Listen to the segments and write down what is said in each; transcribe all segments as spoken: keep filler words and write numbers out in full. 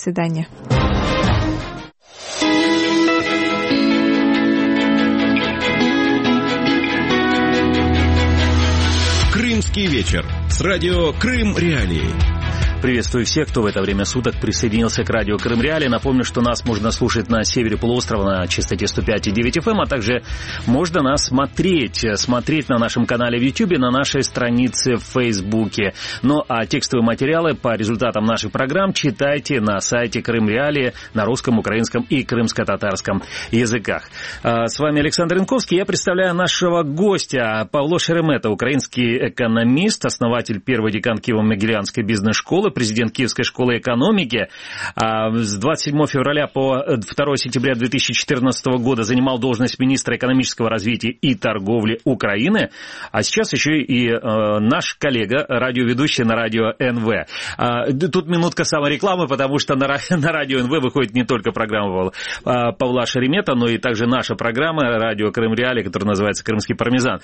свидания. Крымский вечер с радио Крым Реалии. Приветствую всех, кто в это время суток присоединился к радио Крым Реалии. Напомню, что нас можно слушать на севере полуострова на частоте сто пять и девять эф эм, а также можно нас смотреть, смотреть на нашем канале в Ютубе, на нашей странице в Фейсбуке. Ну а текстовые материалы по результатам наших программ читайте на сайте Крым Реалии на русском, украинском и крымско-татарском языках. С вами Александр Янковский. Я представляю нашего гостя Павло Шеремета, украинский экономист, основатель первой декан Киево-Могилянской бизнес-школы, президент Киевской школы экономики. С двадцать седьмого февраля по второго сентября две тысячи четырнадцатого года занимал должность министра экономического развития и торговли Украины, а сейчас еще и наш коллега, радиоведущий на радио эн вэ. Тут минутка саморекламы, потому что на радио эн вэ выходит не только программа Павла Шеремета, но и также наша программа «Радио Крым Реалии», которая называется «Крымский пармезан».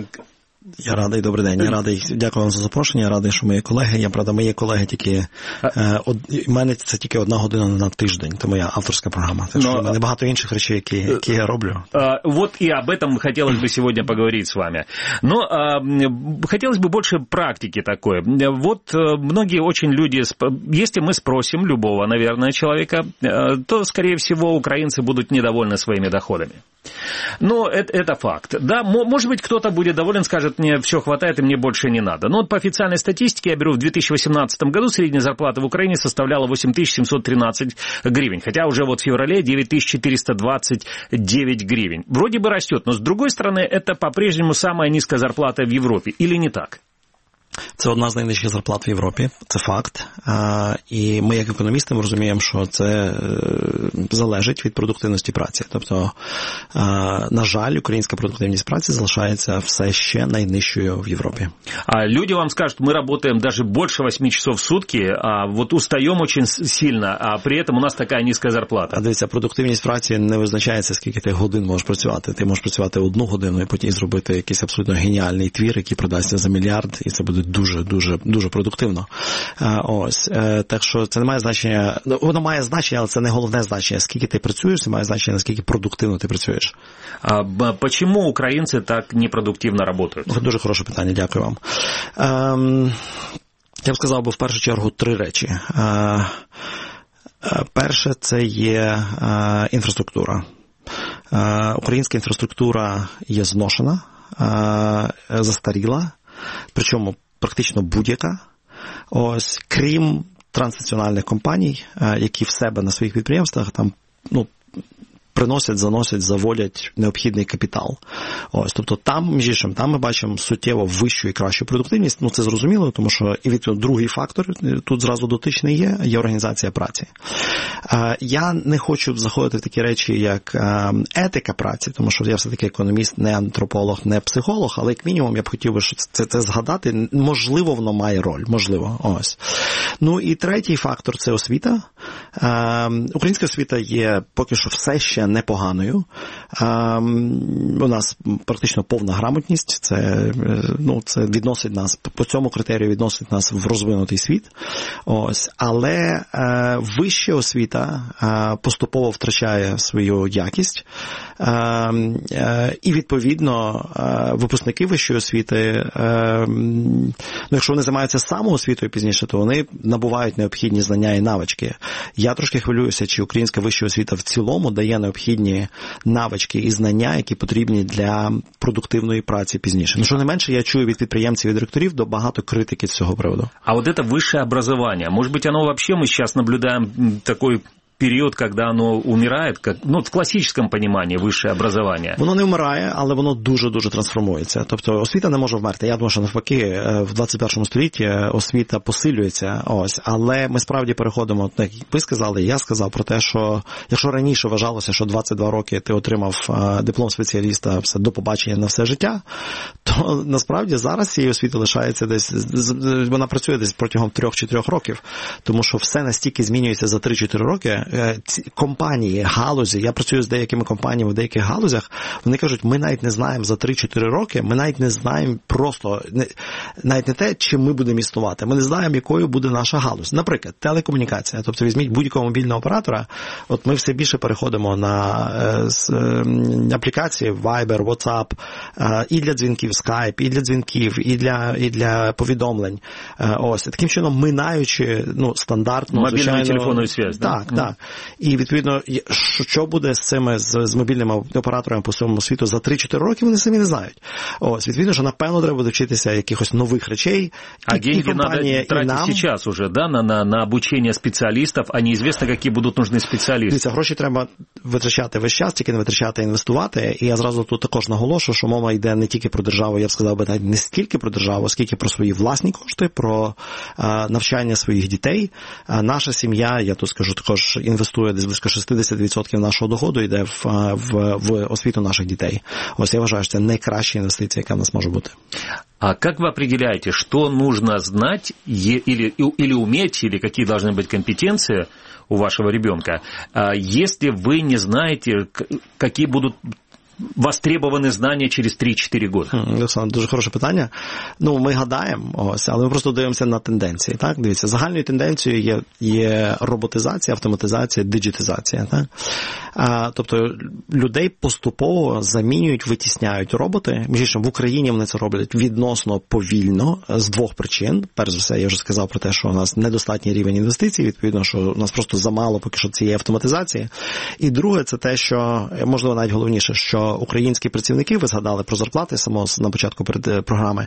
Я радий, добрий день, я радий, дякую вам за запрошення, я радий, що мої колеги, я, правда, мої колеги тільки, е, од, у мене це тільки одна година на тиждень, це моя авторська програма, так що в мене багато інших речей, які, які я роблю. А, вот и об этом хотелось бы сегодня поговорить с вами. Но а, хотелось бы больше практики такой. Вот многие очень люди, если мы спросим любого, наверное, человека, то, скорее всего, украинцы будут недовольны своими доходами. Но это, это факт. Да, может быть, кто-то будет доволен, скажет, мне все хватает и мне больше не надо. Но вот по официальной статистике, я беру, в две тысячи восемнадцатом году средняя зарплата в Украине составляла восемь тысяч семьсот тринадцать гривен. Хотя уже вот в феврале девять тысяч четыреста двадцать девять гривен. Вроде бы растет, но с другой стороны, это по-прежнему самая низкая зарплата в Европе. Или не так? Це одна з найнижчих зарплат в Європі, це факт. І ми, як економісти, ми розуміємо, що це залежить від продуктивності праці. Тобто, на жаль, українська продуктивність праці залишається все ще найнижчою в Європі. А люди вам скажут, мы работаем даже больше восьми часов в сутки, а вот устаем очень сильно, а при этом у нас такая низкая зарплата. А дивіться, продуктивність праці не визначається, скільки ти годин можеш працювати. Ти можеш працювати одну годину і потім зробити якийсь абсолютно геніальний твір, який продасться за мільярд, і це буде дуже, дуже, дуже продуктивно. Ось. Так що це не має значення, воно має значення, але це не головне значення. Скільки ти працюєш, це має значення, наскільки продуктивно ти працюєш. А почему українці так непродуктивно працюють? Дуже хороше питання, дякую вам. Ем, я б сказав, бо в першу чергу три речі. Е, перше, це є е, інфраструктура. Е, українська інфраструктура є зношена, е, застаріла, причому практично будь-яка, ось, крім транснаціональних компаній, які в себе на своїх підприємствах там, ну, приносять, заносять, заводять необхідний капітал. Ось, тобто там, між іншим, там ми бачимо суттєво вищу і кращу продуктивність. Ну, це зрозуміло, тому що і від другий фактор тут зразу дотичний є, є організація праці. Е, я не хочу заходити в такі речі, як е, етика праці, тому що я все-таки економіст, не антрополог, не психолог, але як мінімум я б хотів би це, це згадати. Можливо, воно має роль, можливо. Ось. Ну і третій фактор – це освіта. Е, українська освіта є поки що все ще непоганою. У нас практично повна грамотність, це, ну, це відносить нас, по цьому критерію відносить нас в розвинутий світ. Ось. Але е, вища освіта е, поступово втрачає свою якість. Е, е, і, відповідно, е, випускники вищої освіти, е, ну, якщо вони займаються самоосвітою пізніше, то вони набувають необхідні знання і навички. Я трошки хвилююся, чи українська вища освіта в цілому дає необхідні навички і знання, які потрібні для продуктивної праці пізніше. Ну, що не менше, я чую від підприємців і директорів до багато критики з цього приводу. А вот это высшее образование, может быть, оно вообще, мы сейчас наблюдаем такой период, когда оно умирает, как, ну, в класичному понимании вищее образование. Воно не вмирає, але воно дуже-дуже трансформується. Тобто освіта не може вмерти. Я думаю, що навпаки, в двадцять першому столітті освіта посилюється, ось, але ми справді переходимо, як ви сказали, я сказав про те, що якщо раніше вважалося, що двадцять два роки ти отримав диплом спеціаліста, все, до побачення на все життя, то насправді зараз цієї освіти лишається десь, вона працює десь протягом трьох-чотирьох років, тому що все настільки змінюється за три-чотири роки, компанії, галузі, я працюю з деякими компаніями в деяких галузях, вони кажуть, ми навіть не знаємо за три-чотири роки, ми навіть не знаємо просто, навіть не те, чим ми будемо існувати, ми не знаємо, якою буде наша галузь. Наприклад, телекомунікація, тобто візьміть будь-якого мобільного оператора, от ми все більше переходимо на е, аплікації Viber, WhatsApp, е, і для дзвінків Skype, і для дзвінків, і для, і для повідомлень. Е, ось, таким чином, минаючи, ну, стандартну, мобільну звичайно, телефонну зв'язь, так, да? так. І, відповідно, що буде з цими, з, з мобільними операторами по всьому світу за три-чотири роки, вони самі не знають. Ось, відповідно, що, напевно, треба буде вчитися якихось нових речей. А і, деньги і надо тратить нам... сейчас уже, да, на, на, на обучение специалистов, а неизвестно, які будуть нужні спеціалісти. Дивіться, гроші треба витрачати весь час, тільки не витрачати, а інвестувати. І я зразу тут також наголошую, що мова йде не тільки про державу, я б сказав би, навіть не стільки про державу, скільки про свої власні кошти, про а, навчання своїх дітей. А, наша сім'я, я тут скажу, також інвестує десь близько шістдесят відсотків нашого доходу йде в, в, в освіту наших дітей. Ось я вважаю, що це найкраща інвестиція, яка в нас може бути. А как вы определяете, что нужно знать или, или уметь, или какие должны быть компетенции у вашего ребенка, если вы не знаете, какие будут востребовані знання через три-чотири роки? Олександр, дуже хороше питання. Ну, ми гадаємо, ось, але ми просто дивимося на тенденції. Так? Дивіться, загальною тенденцією є, є роботизація, автоматизація, диджитизація. Так? А, тобто людей поступово замінюють, витісняють роботи. Між іншим, в Україні вони це роблять відносно повільно з двох причин. Перш за все, я вже сказав про те, що у нас недостатній рівень інвестицій, відповідно, що у нас просто замало поки що цієї автоматизації. І друге, це те, що, можливо, навіть головніше, що українські працівники, ви згадали про зарплати само на початку програми,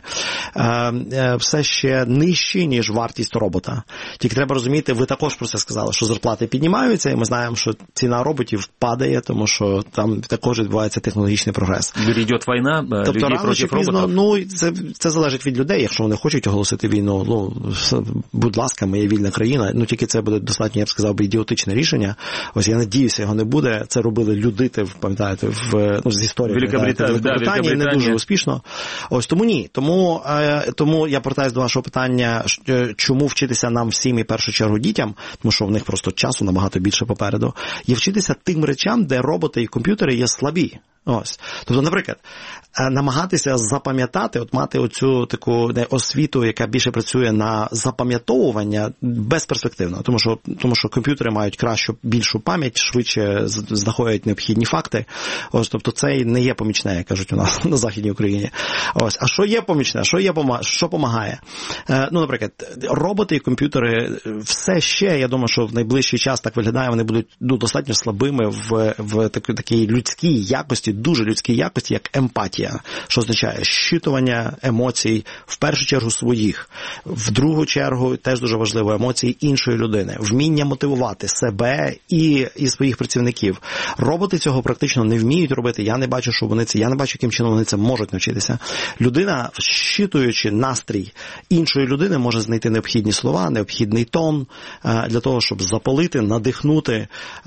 все ще нижчі, ніж вартість робота. Тільки треба розуміти, ви також про це сказали, що зарплати піднімаються, і ми знаємо, що ціна роботів падає, тому що там також відбувається технологічний прогрес. Йде війна, тобто, людей проти роботів? Ну, це, це залежить від людей. Якщо вони хочуть оголосити війну, ну, будь ласка, ми є вільна країна, ну, тільки це буде достатньо, я б сказав, ідіотичне рішення. Ось я надіюся, його не буде. Це робили людити, пам'ятаєте, в, ну, з історії Великобританії, да, Великобританії не дуже успішно. Ось тому ні. Тому, е, тому я повертаюся до вашого питання, чому вчитися нам всім і в першу чергу дітям, тому що в них просто часу набагато більше попереду, є вчитися тим речам, де роботи і комп'ютери є слабі. Ось. Тобто, наприклад, намагатися запам'ятати, от мати оцю таку освіту, яка більше працює на запам'ятовування, безперспективно, тому що, тому що комп'ютери мають кращу, більшу пам'ять, швидше знаходять необхідні факти. Ось, тобто це не є помічне, як кажуть у нас на Західній Україні. Ось. А що є помічне? Що є що допомагає? Е, ну, наприклад, роботи і комп'ютери все ще, я думаю, що в найближчий час так виглядає, вони будуть ну, достатньо слабими в, в такій, такій людській якості, дуже людській якості, як емпатія, що означає щитування емоцій, в першу чергу своїх, в другу чергу, теж дуже важливо, емоції іншої людини, вміння мотивувати себе і, і своїх працівників. Роботи цього практично не вміють робити, я не бачу, що вони це, я не бачу, яким чином вони це можуть навчитися. Людина, щитуючи настрій іншої людини, може знайти необхідні слова, необхідний тон для того, щоб запалити, надихнути.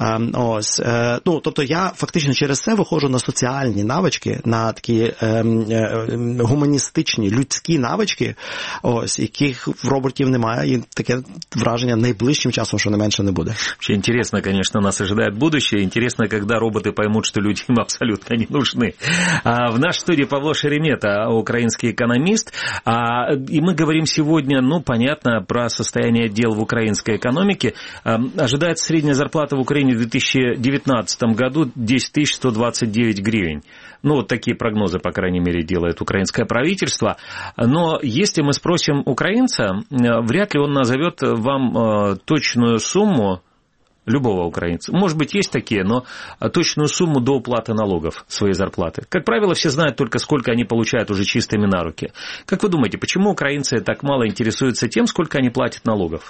Ось. Ну, тобто я фактично через це виходжу на соціальні навички, на такі е, е, гуманістичні, людські навички, ось, яких в роботів немає, і таке враження найближчим часом, що не менше, не буде. Вообще интересно, конечно, нас ожидает будущее. Интересно, когда роботы поймут, что люди им абсолютно не нужны. А в нашей студии Павло Шеремета, украинский экономист. А, и мы говорим сегодня, ну, понятно, про состояние дел в украинской экономике. А, ожидается средняя зарплата в Украине в две тысячи девятнадцатом году десять тысяч сто двадцать девять гривен. Ну, вот такие прогнозы, по крайней мере, делает украинское правительство. Но если мы спросим украинца, вряд ли он назовет вам точную сумму, любого украинца. Может быть, есть такие, но точную сумму до уплаты налогов своей зарплаты. Как правило, все знают только, сколько они получают уже чистыми на руки. Как вы думаете, почему украинцы так мало интересуются тем, сколько они платят налогов?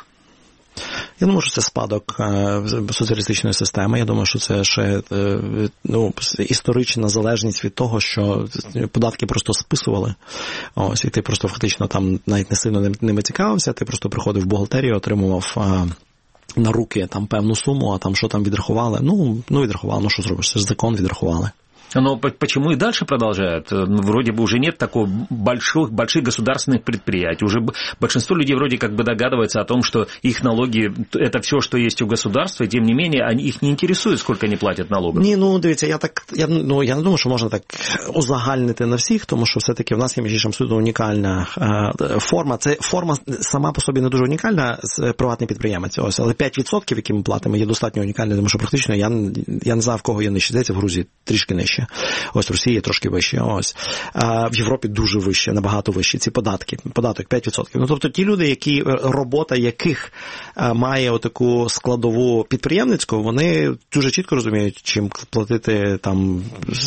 Я думаю, що це спадок соціалістичної системи. Я думаю, що це ще ну, історична залежність від того, що податки просто списували. Ось, і ти просто фактично там навіть не сильно ними цікавився, ти просто приходив в бухгалтерію, отримував на руки там певну суму, а там що там відрахували? Ну, ну відрахували, ну що зробиш, це ж закон, відрахували. Но почему и дальше продолжают? Вроде бы уже нет такого больших, больших государственных предприятий. Уже большинство людей вроде как бы догадывается о том, что их налоги – это все, что есть у государства, и тем не менее они, их не интересует, сколько они платять налогів. Ні, ну дивіться, я так я, ну, я не думаю, що можна так узагальнити на всіх, тому що все-таки в нас є між іншим суто унікальна е, форма. Це форма сама по собі не дуже унікальна з приватний підприємець. Ось, але п'ять відсотків, які ми платимо, є достатньо унікальними, тому що практично я, я не знаю, в кого є нижче. Здається, в Грузії трішки нижче. Ось в Росії трошки вище. Ось. А в Європі дуже вище, набагато вище ці податки. Податок п'ять відсотків. Ну, тобто ті люди, які робота яких має отаку складову підприємницьку, вони дуже чітко розуміють, чим платити там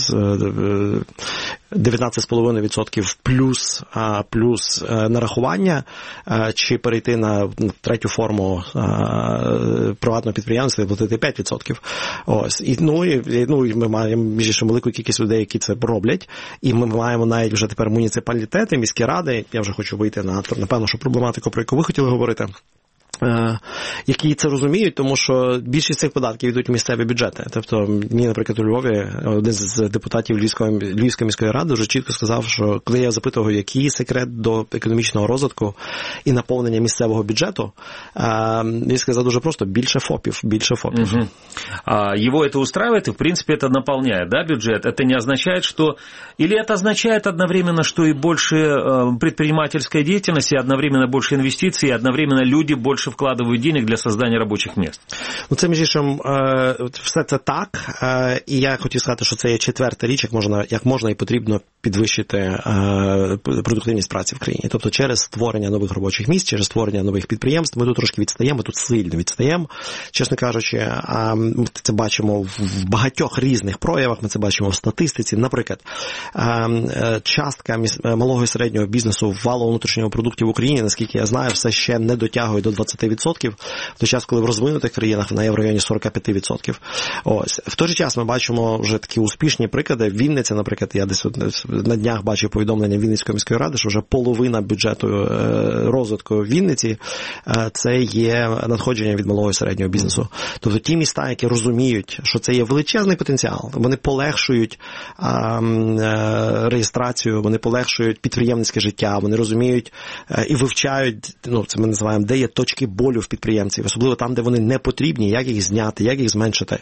дев'ятнадцять цілих п'ять десятих відсотків плюс, плюс нарахування, чи перейти на третю форму приватного підприємства і платити п'ять відсотків. Ось. І, ну, і, ну, і ми маємо між велику кількість людей, які це роблять, і ми маємо навіть вже тепер муніципалітети, міські ради, я вже хочу вийти на, напевно, що проблематику, про яку ви хотіли говорити, які це розуміють, тому що більшість цих податків йдуть в місцеві бюджети. Тобто, мені, наприклад, у Львові один з депутатів Львівської, Львівської міської ради дуже чітко сказав, що коли я запитував, який секрет до економічного розвитку і наповнення місцевого бюджету, він сказав дуже просто: більше ФОПів, більше ФОПів. Угу. А его это устраивает, и, в принципе, это наполняет, да, бюджет? Это не означает, что... Или это означает одновременно, что и больше предпринимательской деятельности, одновременно больше инвестиций, и одновременно люди больше вкладывают денег для создания робочих мест? Ну, це, між іншим, все це так, і я хотів сказати, що це є четверта річ, як можна, як можна і потрібно підвищити продуктивність праці в країні. Тобто через створення нових робочих місць, через створення нових підприємств. Ми тут трошки відстаємо, ми тут сильно відстаємо, чесно кажучи. Ми це бачимо в багатьох різних проявах, ми це бачимо в статистиці. Наприклад, частка малого і середнього бізнесу в валовому внутрішнього продукту в Україні, наскільки я знаю, все ще не дотягує до двадцять відсотків, в той час, коли в розвинутих країнах вона є в районі сорок п'ять відсотків. Ось. В той же час ми бачимо вже такі успішні приклади. Вінниця, наприклад, я десь на днях бачив повідомлення Вінницької міської ради, що вже половина бюджету розвитку в Вінниці це є надходження від малого і середнього бізнесу. Тобто ті міста, які розуміють, що це є величезний потенціал, вони полегшують реєстрацію, вони полегшують підприємницьке життя, вони розуміють і вивчають, ну, це ми називаємо, де є точки болю в підприємців, особливо там, де вони не потрібні, як їх зняти, як їх зменшити.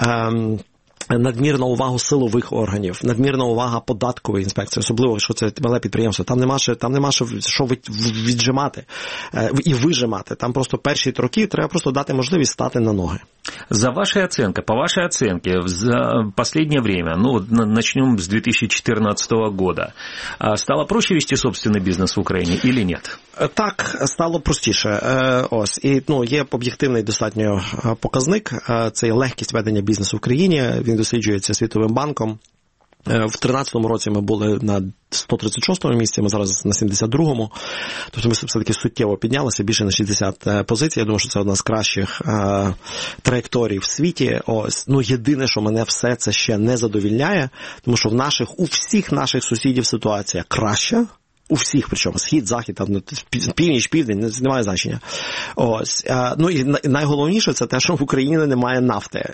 Надмірна увага силових органів, надмірна увага податкової інспекції, особливо, якщо це мале підприємство. Там нема що, там нема що, що віджимати і вижимати. Там просто перші роки треба просто дати можливість стати на ноги. За вашей оценкой, по вашей оценке, за последнее время, ну, начнем с две тысячи четырнадцатого года, стало проще вести собственный бизнес в Україні или нет? Так, стало простіше. Ось. І, ну, є об'єктивний достатньо показник, це є легкість ведення бізнесу в країні, він досліджується Світовим банком. В тринадцятому році ми були на сто тридцять шостому місці, ми зараз на сімдесят другому. Тобто ми все-таки суттєво піднялися, більше на шістдесят позицій. Я думаю, що це одна з кращих е, траєкторій в світі. Ось. Ну, єдине, що мене все це ще не задовільняє, тому що в наших, у всіх наших сусідів ситуація краща. У всіх, причому, схід, захід, там, північ, південь, не має значення. Ось. Ну і найголовніше це те, що в Україні немає нафти.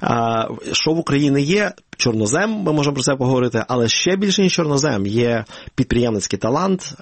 Що в Україні є? Чорнозем, ми можемо про це поговорити, але ще більше, ніж чорнозем, є підприємницький талант,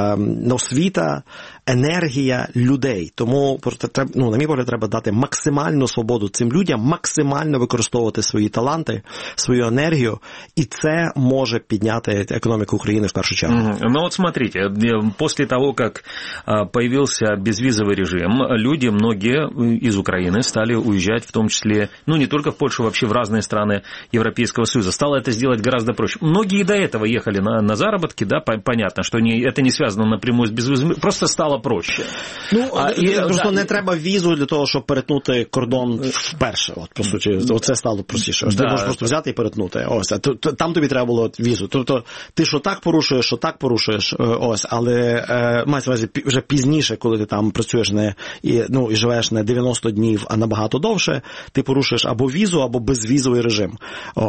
освіта, енергія людей. Тому, ну, на мій погляд, треба дати максимальну свободу цим людям, максимально використовувати свої таланти, свою енергію, і це може підняти економіку України в першу чергу. Mm-hmm. Ну вот смотрите, после того, как появился безвизовый режим, люди, многие из Украины стали уезжать, в том числе, ну не только в Польшу, вообще в разные страны Европейского Союза. Стало это сделать гораздо проще. Многие и до этого ехали на, на заработки, да, понятно, что не, это не связано напрямую с безвизом, просто стало проще. Ну, а, і, просто да, не треба візу для того, щоб перетнути кордон вперше. От, по суті, оце стало простіше. Да, ти можеш просто взяти і перетнути. Ось, а там тобі треба було візу. Тобто, ти що так порушуєш, що так порушуєш, ось, але е, мається на увазі вже пізніше, коли ти там працюєш не, і, ну, і живеш не дев'яносто днів, а набагато довше, ти порушуєш або візу, або безвізовий режим. Ось.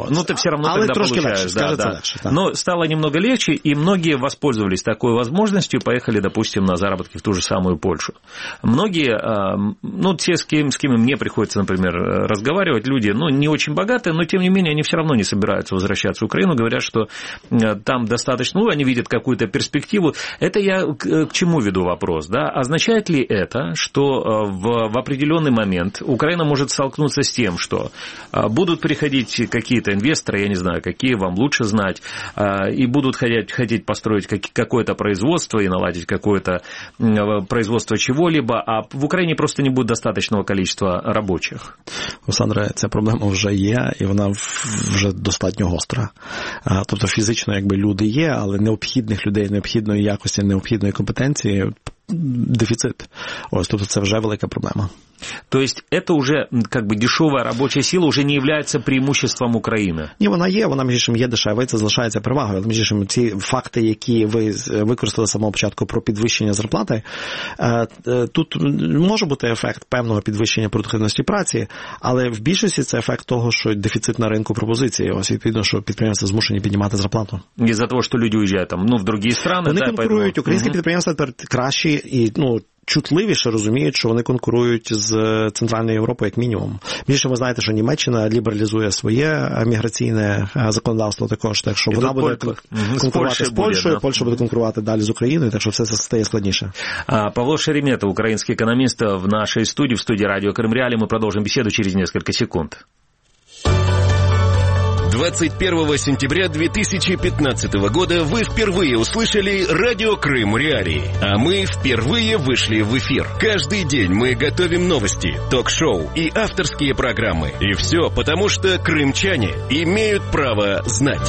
но, но ты все равно Але тогда получаешь. легче, да, да. легче, да. Но стало немного легче, и многие воспользовались такой возможностью, поехали, допустим, на заработки в ту же самую Польшу. Многие, ну, те, с кем, с кем мне приходится, например, разговаривать, люди, ну, не очень богатые, но, тем не менее, они все равно не собираются возвращаться в Украину, говорят, что там достаточно, ну, они видят какую-то перспективу. Это я к чему веду вопрос, да? Означает ли это, что в, в определенный момент Украина может столкнуться с тем, что будут приходить какие-то инвесторы, я не знаю, какие, вам лучше знать, и будут хотеть, хотеть построить какое-то производство и наладить какое-то производство чего-либо, а в Україні просто не буде достатнього кількості робочих? Олександре, ця проблема вже є, і вона вже достатньо гостра. Тобто фізично якби люди є, але необхідних людей, необхідної якості, необхідної компетенції дефіцит. Ось, тобто це вже велика проблема. То есть это уже как бы дешевая рабочая сила уже не является преимуществом України? Ні, вона є, вона між іншим є дешева, і це залишається перевагою. Але між іншим ці факти, які ви використали з самого початку про підвищення зарплати, тут може бути ефект певного підвищення продуктивності праці, але в більшості це ефект того, що дефіцит на ринку пропозиції. Ось відповідно, що підприємства змушені піднімати зарплату. Із-за того, що люди уїжджають там, ну, в інші країни. Вони да, конкурують, поэтому... українські угу. підприємства тепер кращі і, ну, чутливіше розуміють, що вони конкурують з Центральною Європою як мінімум. Більше ви знаєте, що Німеччина лібералізує своє міграційне законодавство також, так що і вона буде Поль... конкурувати з Польщею, Польща буде конкурувати далі з Україною, так що все це стає складніше. Павло Шеремета, український економіст, в нашій студії, в студії Радіо Крим Реалии. Ми продовжимо бесіду через несколько секунд. двадцать первого сентября две тысячи пятнадцатого года вы впервые услышали «Радио Крым Реалии», а мы впервые вышли в эфир. Каждый день мы готовим новости, ток-шоу и авторские программы. И все потому, что крымчане имеют право знать.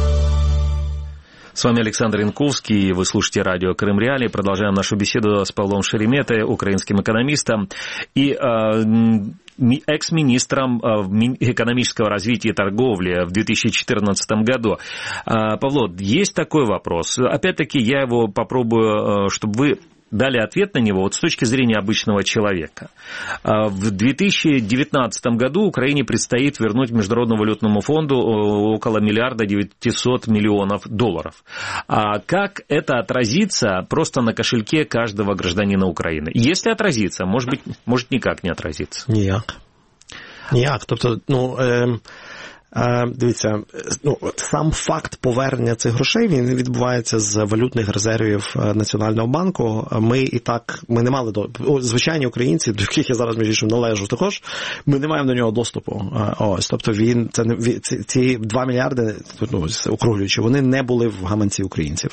С вами Александр Янковский, вы слушаете радио Крым Реалии. Продолжаем нашу беседу с Павлом Шереметой, украинским экономистом и э, экс-министром экономического развития и торговли в две тысячи четырнадцатом году. Павло, есть такой вопрос. Опять-таки, я его попробую, чтобы вы дали ответ на него вот с точки зрения обычного человека. В две тысячи девятнадцатом году Украине предстоит вернуть Международному валютному фонду около миллиарда девятисот миллионов долларов. А как это отразится просто на кошельке каждого гражданина Украины? Если отразится, может быть, может никак не отразится. Ніяк. Ніяк. Тобто, ну... Е... Дивіться, ну, сам факт повернення цих грошей, він відбувається з валютних резервів Національного банку. Ми і так, ми не мали, до, звичайні українці, до яких я зараз, між іншим, належу також, ми не маємо до нього доступу. Ось, тобто він, це, ці, ці два мільярди, ну, округлюючи, вони не були в гаманці українців.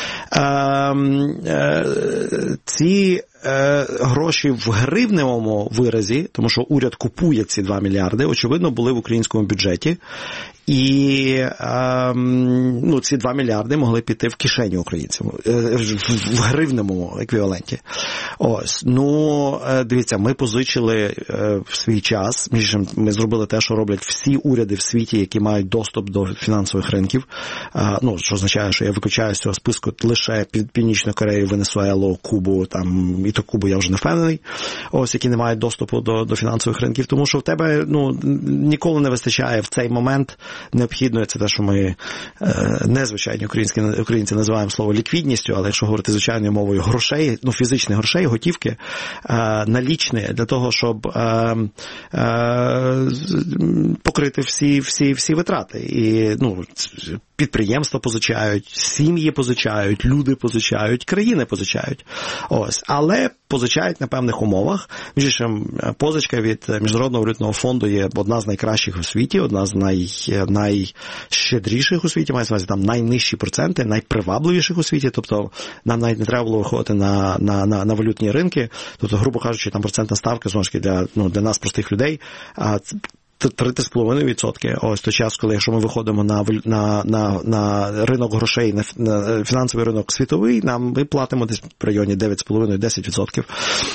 Ці гроші в гривневому виразі, тому що уряд купує ці два мільярди, очевидно, були в українському бюджеті. І ну, ці два мільярди могли піти в кишені українців в гривневому еквіваленті. Ось. Ну, дивіться, ми позичили в свій час, ми зробили те, що роблять всі уряди в світі, які мають доступ до фінансових ринків. Ну, що означає, що я виключаю з цього списку лише Північну Корею, Венесуелу, Кубу, там, і то Кубу я вже не впевнений, ось, які не мають доступу до, до фінансових ринків, тому що в тебе, ну, ніколи не вистачає в цей момент необхідно, це те, що ми е, незвичайні українські, українці називаємо слово ліквідністю, але якщо говорити звичайною мовою, грошей, ну, фізичних грошей, готівки, е, налічні для того, щоб е, е, покрити всі, всі, всі витрати. І, ну, підприємства позичають, сім'ї позичають, люди позичають, країни позичають. Ось. Але позичають на певних умовах. Між іншим, позичка від Міжнародного валютного фонду є одна з найкращих у світі, одна з най, найщедріших у світі, мається на увазі там найнижчі проценти, найпривабливіших у світі, тобто нам навіть не треба було виходити на, на, на, на валютні ринки, тобто, грубо кажучи, там процентна ставка, знову ж таки, для, ну, для нас, простих людей, а три з половиною відсотки. Ось той час, коли якщо ми виходимо на, на, на, на ринок грошей, на, на фінансовий ринок світовий, нам ми платимо десь в районі дев'ять з половиною - десять відсотків.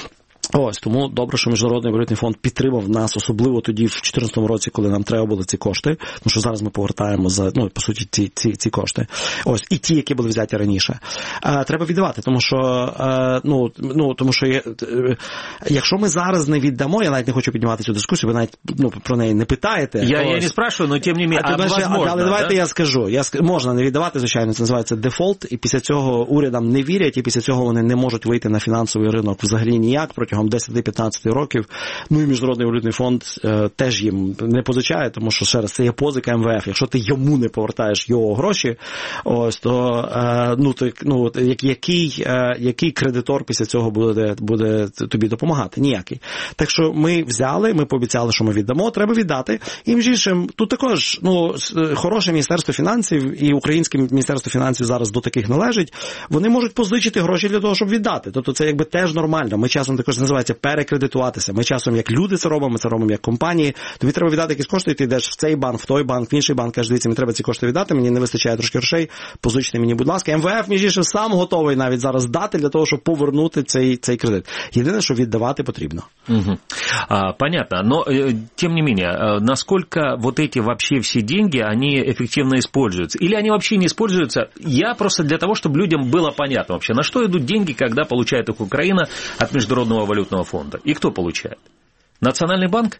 Ось, тому добре, що Міжнародний валютний фонд підтримав нас, особливо тоді, в дві тисячі чотирнадцятому році, коли нам треба було ці кошти, тому що зараз ми повертаємо, за, ну, по суті, ці, ці, ці кошти. Ось, і ті, які були взяті раніше. А, треба віддавати, тому що, а, ну, ну, тому що є, якщо ми зараз не віддамо, я навіть не хочу піднімати цю дискусію, ви навіть ну, про неї не питаєте. Я, я не спрашиваю, але тим не менше, а, а возможно, але давайте да? я скажу. Я, можна не віддавати, звичайно, це називається дефолт, і після цього урядам не вірять, і після цього вони не можуть вийти на фінансовий ринок взагалі ніяк протягом десять-п'ятнадцять років. Ну і Міжнародний валютний фонд е, теж їм не позичає, тому що, ще раз, це є позика ем ве еф. Якщо ти йому не повертаєш його гроші, ось, то, е, ну, то, ну, який, е, який кредитор після цього буде, буде тобі допомагати? Ніякий. Так що ми взяли, ми пообіцяли, що ми віддамо, треба віддати. І, між іншим, тут також, ну, хороше Міністерство фінансів і Українське Міністерство фінансів зараз до таких належить, вони можуть позичити гроші для того, щоб віддати. Тобто це якби теж нормально. Ми часом також називається перекредитуватися. Ми часом, як люди це робимо, ми це робимо як компанії. Тобі треба віддати якісь кошти, і ти йдеш в цей банк, в той банк, в інший банк, кажеш, дивіться, мені треба ці кошти віддати, мені не вистачає трошки грошей, позичте мені, будь ласка. ем ве еф, між іншим, сам готовий навіть зараз дати для того, щоб повернути цей, цей кредит. Єдине, що віддавати потрібно. Угу. А, понятно. Но, тем не менее, насколько вот эти вообще все деньги, они эффективно используются? Или они вообще не используются? Я просто для того, чтобы людям было понятно вообще, на что идут деньги, когда получает их Украина от Международного валютного фонда. И кто получает? Национальный банк?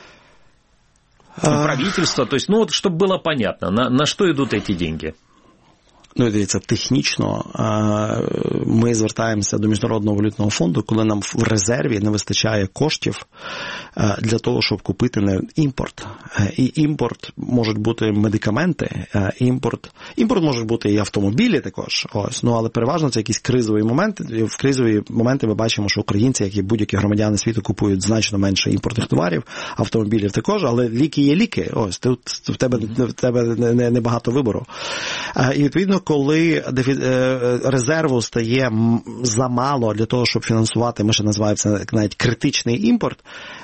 Правительство? То есть, ну вот, чтобы было понятно, на, на что идут эти деньги? Ну, дивіться, технічно ми звертаємося до Міжнародного валютного фонду, коли нам в резерві не вистачає коштів для того, щоб купити не імпорт. І імпорт можуть бути медикаменти, імпорт, імпорт можуть бути і автомобілі також, ось, ну, але переважно це якісь кризові моменти. І в кризові моменти ми бачимо, що українці, як і будь-які громадяни світу, купують значно менше імпортних товарів, автомобілів також, але ліки є ліки, ось, тут в тебе, в тебе небагато вибору. І відповідно, коли резерву стає замало для того, щоб фінансувати, ми ще називаємо це навіть критичний імпорт,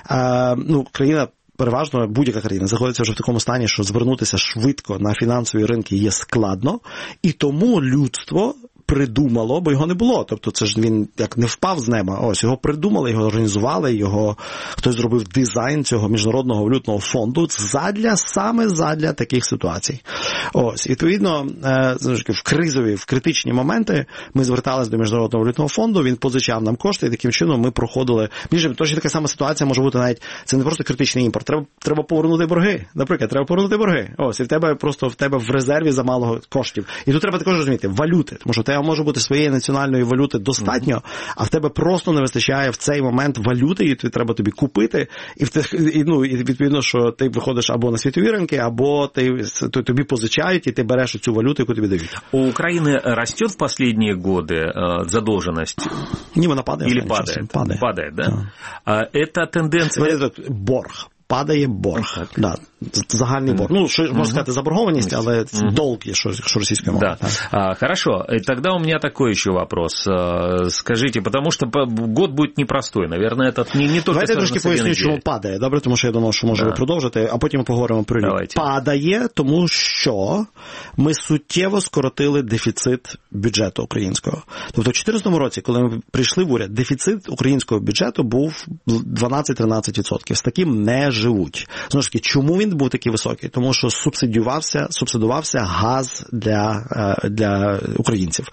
ну, країна, переважно будь-яка країна знаходиться вже в такому стані, що звернутися швидко на фінансові ринки є складно, і тому людство придумало, бо його не було. Тобто це ж він як не впав з неба. Ось, його придумали, його організували, його хтось зробив дизайн цього Міжнародного валютного фонду задля, саме задля таких ситуацій. Ось, відповідно, в кризові, в критичні моменти ми зверталися до Міжнародного валютного фонду, він позичав нам кошти, і таким чином ми проходили. Між точно така сама ситуація може бути навіть, це не просто критичний імпорт, треба, треба повернути борги. Наприклад, треба повернути борги. Ось, і в тебе просто в тебе в резерві замало коштів. І тут треба також розуміти, валюти, тому що в тебе може бути своєї національної валюти достатньо, а в тебе просто не вистачає в цей момент валюти, і треба тобі купити, і, і, ну, і відповідно, що ти виходиш або на світові ринки, або ти, тобі позичають, і ти береш цю валюту, яку тобі дають. У України росте в останні роки задовженість? Ні, вона падає. Или падає? Падає. Падає, да? А, це тенденція... Борг. Падає борг. Okay. Да. Загальний борг. Ну, що можна uh-huh. сказати, заборгованість, але uh-huh. долг є, що, що російською мовою. Да. А, хорошо. Тогда у меня такой еще вопрос. Скажите, потому что год будет непростой. Наверное, этот не, не только Давайте трошки поясню, чому падає. Добре, тому що я думав, що може да. ви продовжити, а потім ми поговоримо про нього. Падає, тому що ми суттєво скоротили дефіцит бюджету українського. Тобто в дві тисячі чотирнадцятому році, коли ми прийшли в уряд, дефіцит українського бюджету був дванадцять-тринадцять відсотків. З таким не живуть. Знову ж таки, чому він був такий високий? Тому що субсидіювався, субсидувався газ для, для українців.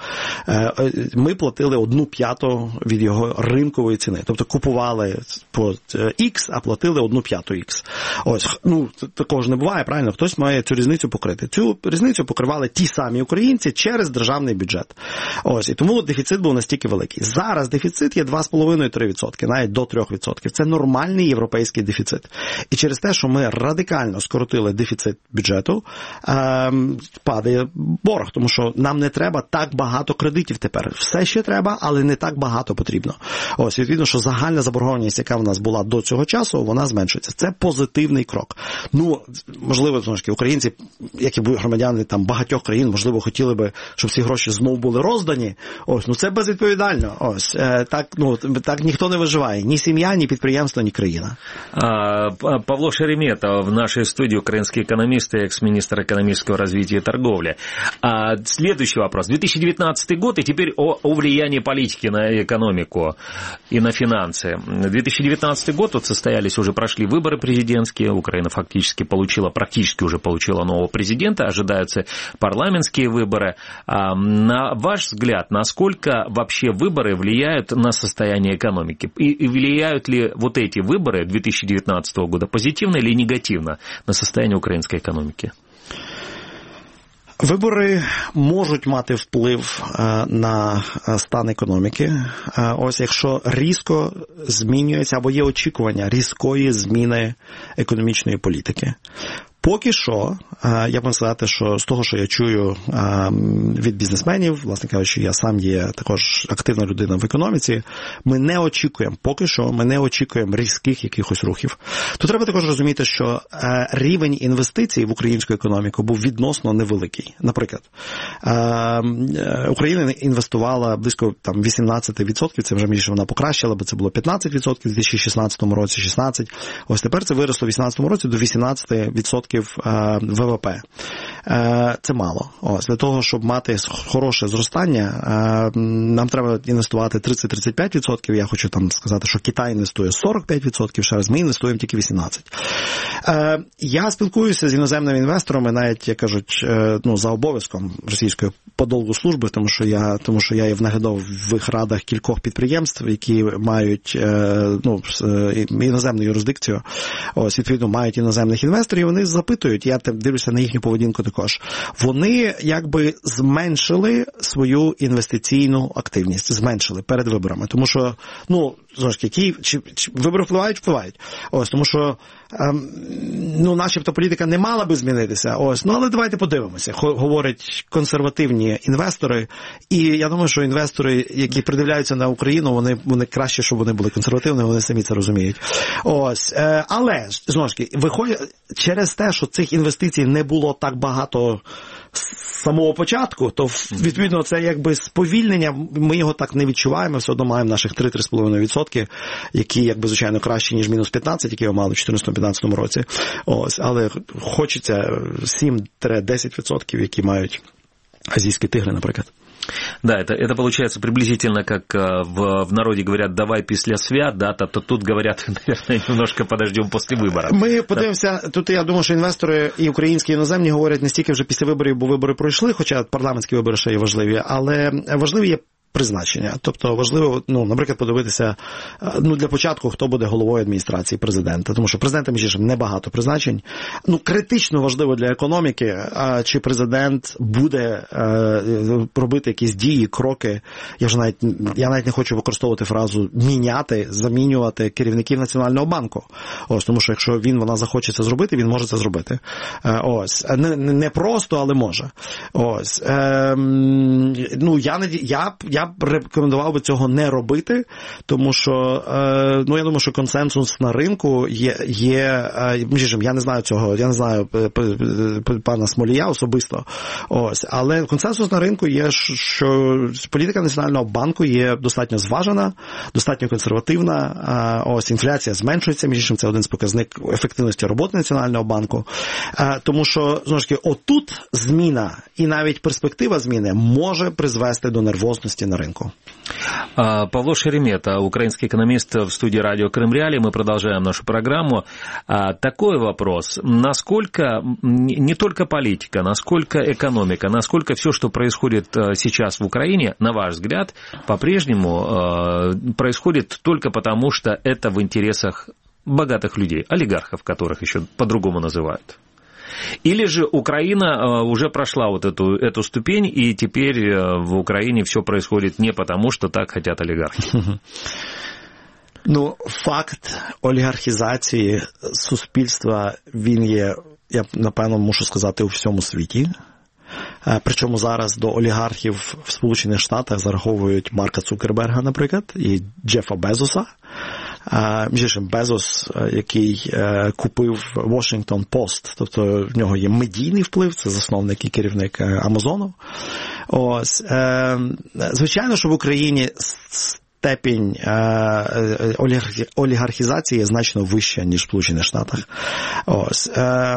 Ми платили одну п'яту від його ринкової ціни. Тобто купували по X, а платили одну п'яту X. Ось, ну, такого ж не буває, правильно? Хтось має цю різницю покрити. Цю різницю покривали ті самі українці через державний бюджет. Ось, і тому дефіцит був настільки великий. Зараз дефіцит є два з половиною - три відсотки, навіть до трьох відсотків. Це нормальний європейський дефіцит. І через те, що ми радикально скоротили дефіцит бюджету, ем, падає борг, тому що нам не треба так багато кредитів тепер. Все ще треба, але не так багато потрібно. Ось, відповідно, що загальна заборгованість, яка в нас була до цього часу, вона зменшується. Це позитивний крок. Ну, можливо, знову ж таки, українці, як і громадяни там багатьох країн, можливо, хотіли би, щоб ці гроші знов були роздані. Ось, ну це безвідповідально. Ось, е, так, ну, так ніхто не виживає. Ні сім'я, ні підприємство, ні країна. А, Павло Шерев Шеремета в нашей студии, украинский экономист и экс-министр экономического развития и торговли. А, следующий вопрос. две тысячи девятнадцатый год, и теперь о, о влиянии политики на экономику и на финансы. две тысячи девятнадцатый год, вот состоялись, уже прошли выборы президентские, Украина фактически получила, практически уже получила нового президента, ожидаются парламентские выборы. А, на ваш взгляд, насколько вообще выборы влияют на состояние экономики? И, и влияют ли вот эти выборы две тысячи девятнадцатого года позитивно или негативно на состояние української економіки? Вибори можуть мати вплив на стан економіки. Ось якщо різко змінюється або є очікування різкої зміни економічної політики. Поки що, я можу сказати, що з того, що я чую від бізнесменів, власне кажучи, я сам є також активна людина в економіці, ми не очікуємо, поки що, ми не очікуємо різких якихось рухів. Тут треба також розуміти, що рівень інвестицій в українську економіку був відносно невеликий. Наприклад, Україна інвестувала близько там, вісімнадцять відсотків, це вже більше вона покращила, бо це було п'ятнадцять відсотків у дві тисячі шістнадцятому році, шістнадцять відсотків. Ось тепер це виросло у дві тисячі вісімнадцятому році до вісімнадцять відсотків ВВП. Це мало. Ось, для того, щоб мати хороше зростання, нам треба інвестувати тридцять-тридцять п'ять відсотків. Я хочу там сказати, що Китай інвестує сорок п'ять відсотків, ще раз ми інвестуємо тільки вісімнадцять відсотків. Я спілкуюся з іноземними інвесторами, навіть, як кажуть, ну, за обов'язком російської по долгу служби, тому що я, тому що я є в наглядових радах кількох підприємств, які мають ну, іноземну юрисдикцію, ось, відповідно, мають іноземних інвесторів, вони запитують, я дивлюся на їхню поведінку також. Вони якби зменшили свою інвестиційну активність, зменшили перед виборами, тому що, ну, знову ж таки, чи, чи вибори впливають, впливають. Ось, тому що, ем, ну, начебто політика не мала би змінитися, ось, ну, але давайте подивимося, говорять консервативні інвестори, і я думаю, що інвестори, які придивляються на Україну, вони, вони краще, щоб вони були консервативними, вони самі це розуміють. Ось, е, але, знову ж таки, виходять через те, що цих інвестицій не було так багато з самого початку, то, відповідно, це якби сповільнення, ми його так не відчуваємо, все одно маємо наших три-три з половиною відсотки, які, якби, звичайно, кращі, ніж мінус п'ятнадцять, які ми мали в чотирнадцятому-п'ятнадцятому році. Ось, але хочеться сім-десять відсотків, які мають азійські тигри, наприклад. Да, это, это получается приблизительно как в, в народе говорят «давай після свят», да, то, то тут говорят, наверное, немножко подождем после выборов. Ми подивимося, тут я думаю, що інвестори і українські, і іноземні говорять не стільки вже після виборів, бо вибори пройшли, хоча парламентські вибори ще є важливі, але важливі є призначення. Тобто важливо, ну, наприклад, подивитися, ну, для початку, хто буде головою адміністрації президента. Тому що президента, між іншим, небагато призначень. Ну, критично важливо для економіки, чи президент буде робити якісь дії, кроки. Я вже навіть, я навіть не хочу використовувати фразу «міняти», «замінювати» керівників Національного банку. Ось, тому що якщо він, вона захоче це зробити, він може це зробити. Ось. Не, не просто, але може. Ось. Ем, ну, я, я, я Я б рекомендував би цього не робити, тому що, е, ну, я думаю, що консенсус на ринку є, є е, я не знаю цього, я не знаю пана Смолія особисто, ось, але консенсус на ринку є, що політика Національного банку є достатньо зважена, достатньо консервативна, е, ось, інфляція зменшується, між іншим, це один з показник ефективності роботи Національного банку, е, тому що, знову ж таки, отут зміна і навіть перспектива зміни може призвести до нервозності на рынку. Павло Шеремета, украинский экономист в студии радио Крым Реалии. Мы продолжаем нашу программу. Такой вопрос. Насколько не только политика, насколько экономика, насколько все, что происходит сейчас в Украине, на ваш взгляд, по-прежнему происходит только потому, что это в интересах богатых людей, олигархов, которых еще по-другому называют? Или же Украина уже прошла вот эту, эту ступень, и теперь в Украине все происходит не потому, что так хотят олігархи? Ну, факт олігархізації суспільства, він є, я напевно мушу сказати, у всьому світі. Причому зараз до олігархів в Сполучених Штатах зараховують Марка Цукерберга, наприклад, і Джефа Безоса. Між іншим, Безос, який купив Washington Post, тобто в нього є медійний вплив, це засновник і керівник Амазону. Ось. Звичайно, що в Україні степінь олігархізації значно вища, ніж в Сполучених Штатах. Ось.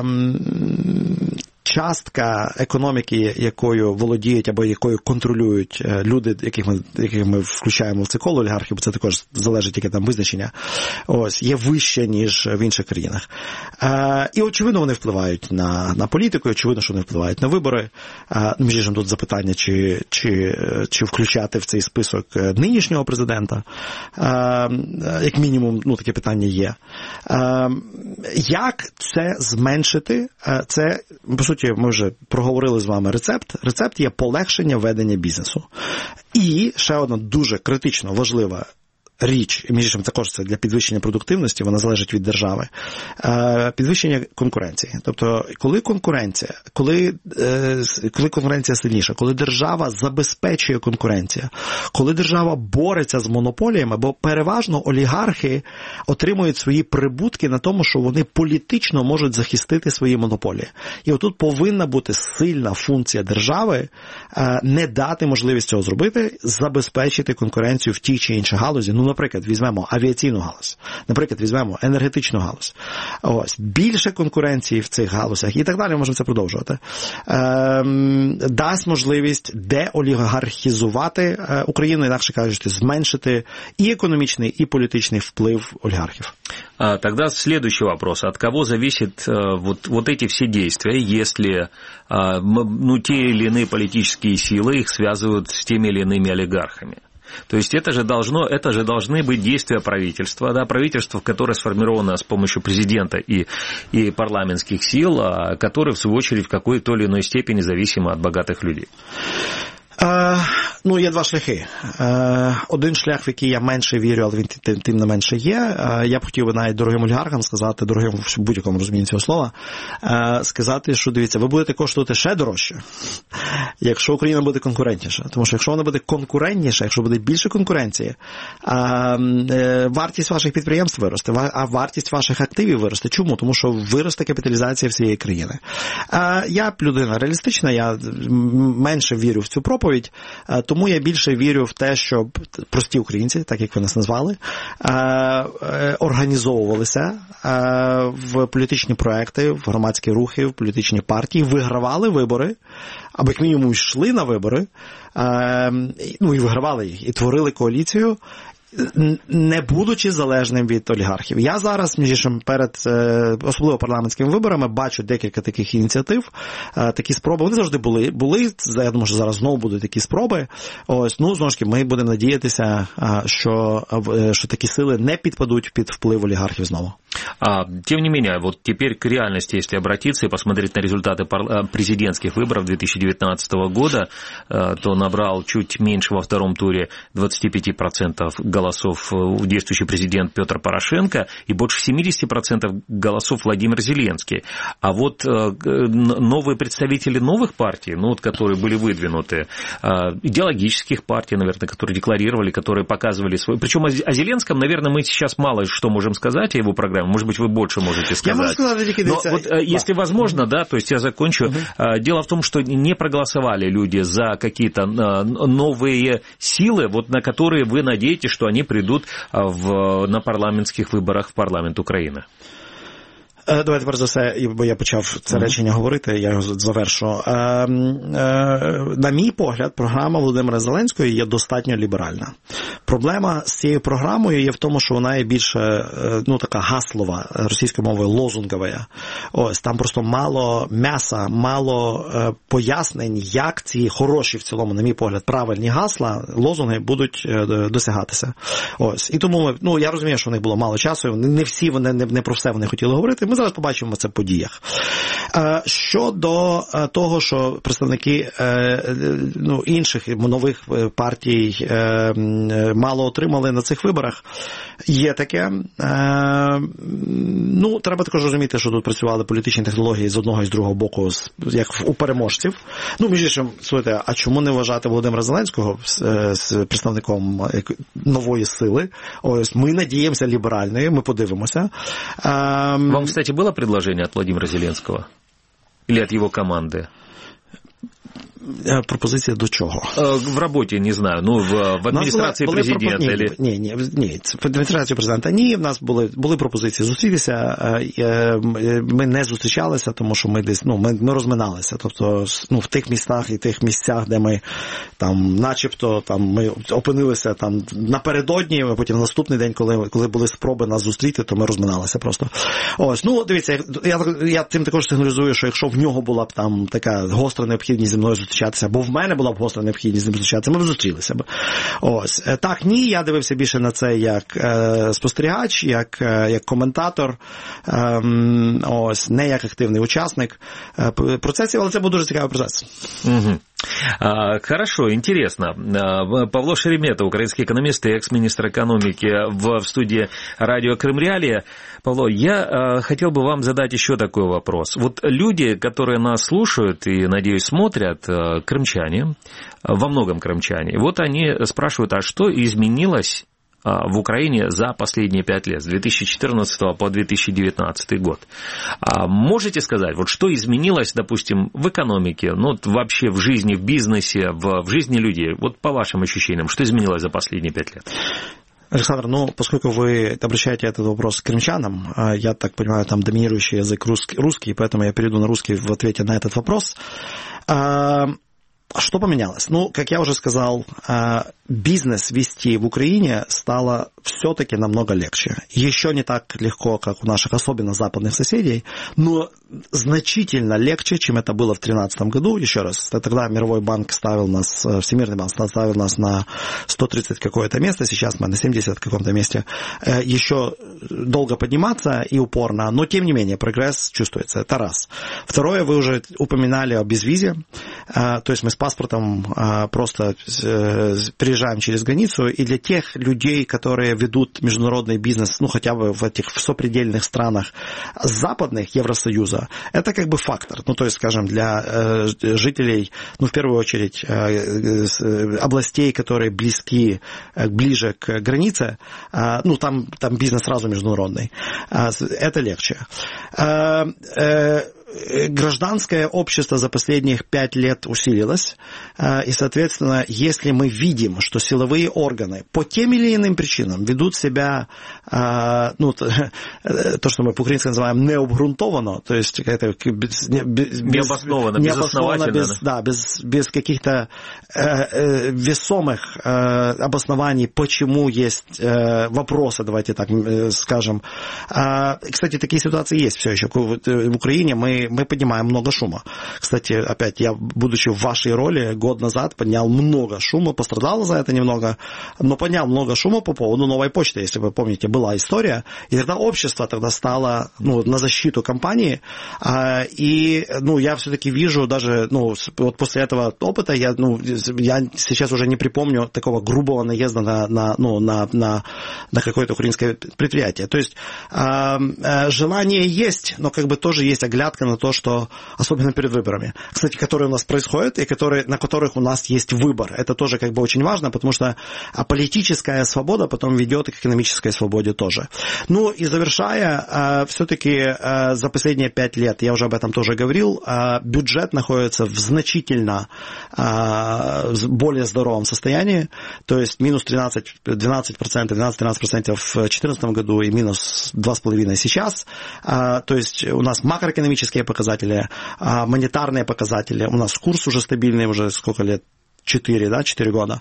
Частка економіки, якою володіють або якою контролюють люди, яких ми, яких ми включаємо в це коло олігархів, бо це також залежить, яке там визначення, ось, є вище, ніж в інших країнах. Е, і, очевидно, вони впливають на, на політику, і, очевидно, що вони впливають на вибори. Е, між іншим, тут запитання, чи, чи, чи включати в цей список нинішнього президента. Е, як мінімум, ну, таке питання є. Е, як це зменшити? Е, це, по суті, ми вже проговорили з вами рецепт. Рецепт є полегшення ведення бізнесу. І ще одна дуже критично важлива річ, між іншим також це для підвищення продуктивності, вона залежить від держави, підвищення конкуренції. Тобто, коли конкуренція, коли, коли конкуренція сильніша, коли держава забезпечує конкуренцію, коли держава бореться з монополіями, бо переважно олігархи отримують свої прибутки на тому, що вони політично можуть захистити свої монополії. І отут повинна бути сильна функція держави не дати можливість цього зробити, забезпечити конкуренцію в тій чи іншій галузі. Ну, наприклад, візьмемо авіаційну галузь, наприклад, візьмемо енергетичну галузь. Ось, більше конкуренції в цих галузях і так далі, можемо це продовжувати. Ем, дасть можливість деолігархізувати Україну, інакше кажучи, зменшити і економічний, і політичний вплив олігархів. А, тогда следующий вопрос. От кого зависит а, вот, вот эти все действия, если а, ну, те или иные политические силы их связывают с теми или иными олигархами? То есть это же, должно, это же должны быть действия правительства, да, правительство, которое сформировано с помощью президента и, и парламентских сил, которые, в свою очередь, в какой-то или иной степени зависимы от богатых людей. Е, ну, є два шляхи. Е, один шлях, в який я менше вірю, але він тим, тим не менше є. Е, я б хотів би навіть дорогим олігархам сказати, дорогим в будь-якому розумінні цього слова, е, сказати, що, дивіться, ви будете коштувати ще дорожче, якщо Україна буде конкурентніша. Тому що якщо вона буде конкурентніша, якщо буде більше конкуренції, е, е, вартість ваших підприємств виросте, а вартість ваших активів виросте. Чому? Тому що виросте капіталізація всієї країни. Е, я людина реалістична, я менше вірю в цю проповідь, тому я більше вірю в те, щоб прості українці, так як ви нас назвали, організовувалися в політичні проекти, в громадські рухи, в політичні партії, вигравали вибори, або як мінімум йшли на вибори, ну і вигравали їх, і творили коаліцію, не будучи залежним від олігархів. Я зараз, між іншим, перед особливо парламентськими виборами бачу декілька таких ініціатив, такі спроби. Вони завжди були. Були, я думаю, що зараз знову будуть такі спроби. Ось, ну, знову ж таки, ми будемо надіятися, що, що такі сили не підпадуть під вплив олігархів знову. А, тем не менее, вот теперь к реальности, если обратиться и посмотреть на результаты президентских выборов две тысячи девятнадцатого года, то набрал чуть меньше во втором туре двадцать пять процентов голосов действующий президент Петр Порошенко и больше семьдесят процентов голосов Владимир Зеленский. А вот новые представители новых партий, ну, вот, которые были выдвинуты, идеологических партий, наверное, которые декларировали, которые показывали свой... Причем о Зеленском, наверное, мы сейчас мало что можем сказать о его программе. Может быть, вы больше можете сказать. Я могу сказать, но вот, если возможно, да, то есть я закончу. Uh-huh. Дело в том, что не проголосовали люди за какие-то новые силы, вот на которые вы надеетесь, что они придут в, на парламентских выборах в парламент Украины. Давайте, перш за все, бо я почав це речення говорити, я його завершу. На мій погляд, програма Володимира Зеленського є достатньо ліберальна. Проблема з цією програмою є в тому, що вона є більше, ну, така гаслова, російською мовою лозунгова. Ось, там просто мало м'яса, мало пояснень, як ці хороші, в цілому, на мій погляд, правильні гасла, лозунги будуть досягатися. Ось. І тому, ну, я розумію, що в них було мало часу, не всі вони, не, не про все вони хотіли говорити. Ми зараз побачимо це в подіях. Щодо того, що представники, ну, інших нових партій мало отримали на цих виборах, є таке. Ну, треба також розуміти, що тут працювали політичні технології з одного і з другого боку, як у переможців. Ну, між іншим, слухайте, а чому не вважати Володимира Зеленського з представником нової сили? Ось, ми надіємося ліберальної, ми подивимося. Вам, кстати, было предложение от Владимира Зеленского? Или от его команды? Пропозиція до чого? В роботі, не знаю, ну, в, в адміністрації були, були президента. Пропо... Или... Ні, ні, ні, в адміністрації президента ні, в нас були, були пропозиції зустрітися, ми не зустрічалися, тому що ми десь, ну, ми, ми розминалися, тобто, ну, в тих містах і тих місцях, де ми там, начебто, там, ми опинилися там напередодні, а потім наступний день, коли, коли були спроби нас зустріти, то ми розминалися просто. Ось, ну, дивіться, я, я тим також сигналізую, що якщо в нього була б там така гостра необхідність зі мною зустрічатися, бо в мене була б гостра необхідність з ним зустрічатися, ми б зустрілися б. Ось. Так, ні, я дивився більше на це як е, спостерігач, як, е, як коментатор, е, ось, не як активний учасник е, процесів, але це був дуже цікавий процес. Угу. Хорошо, интересно. Павло Шеремета, украинский экономист и экс-министр экономики в студии радио Крым Реалии. Павло, я хотел бы вам задать еще такой вопрос. Вот люди, которые нас слушают и, надеюсь, смотрят, крымчане, во многом крымчане, вот они спрашивают, а что изменилось в Украине за последние пять лет, с две тысячи четырнадцатого по две тысячи девятнадцатый год. Можете сказать, вот что изменилось, допустим, в экономике, ну, вообще в жизни, в бизнесе, в, в жизни людей? Вот по вашим ощущениям, что изменилось за последние пять лет? Александр, ну, поскольку вы обращаете этот вопрос к крымчанам, я так понимаю, там доминирующий язык русский, русский, поэтому я перейду на русский в ответе на этот вопрос. Что поменялось? Ну, как я уже сказал, бизнес вести в Украине стало все-таки намного легче. Еще не так легко, как у наших, особенно западных соседей, но значительно легче, чем это было в две тысячи тринадцатом году. Еще раз, тогда Мировой банк ставил нас, Всемирный банк ставил нас на сто тридцать какое-то место, сейчас мы на семьдесят каком-то месте. Еще долго подниматься и упорно, но тем не менее прогресс чувствуется. Это раз. Второе, вы уже упоминали о безвизе, то есть мы с паспортом просто приезжаем через границу, и для тех людей, которые ведут международный бизнес, ну, хотя бы в этих в сопредельных странах западных Евросоюза, это как бы фактор. Ну, то есть, скажем, для э, жителей, ну, в первую очередь, э, э, областей, которые близки, э, ближе к границе, э, ну, там, там бизнес сразу международный. Э, это легче. Э, э, Гражданское общество за последних пять лет усилилось, и, соответственно, если мы видим, что силовые органы по тем или иным причинам ведут себя, ну, то, что мы по-украински называем необґрунтовано, то есть это без, без, необоснованно, безосновательно, без, да, без, без каких-то э, весомых э, обоснований, почему есть э, вопросы, давайте так э, скажем. Э, кстати, такие ситуации есть все еще. В Украине мы мы поднимаем много шума. Кстати, опять, я, будучи в вашей роли, год назад поднял много шума, пострадал за это немного, но поднял много шума по поводу новой почты. Если вы помните, была история, и тогда общество тогда стало, ну, на защиту компании, и, ну, я все-таки вижу даже, ну, вот после этого опыта, я, ну, я сейчас уже не припомню такого грубого наезда на, на, ну, на, на, на какое-то украинское предприятие. То есть желание есть, но как бы тоже есть оглядка на то, что, особенно перед выборами, кстати, которые у нас происходят и которые, на которых у нас есть выбор. Это тоже как бы очень важно, потому что политическая свобода потом ведет и к экономической свободе тоже. Ну и завершая, все-таки за последние пять лет, я уже об этом тоже говорил, бюджет находится в значительно более здоровом состоянии, то есть минус тринадцать, двенадцать процентов, двенадцать-тринадцать процентов в две тысячи четырнадцатом году и минус два с половиной сейчас. То есть у нас макроэкономические показатели, монетарные показатели, у нас курс уже стабильный, уже сколько лет? Четыре, да, четыре года.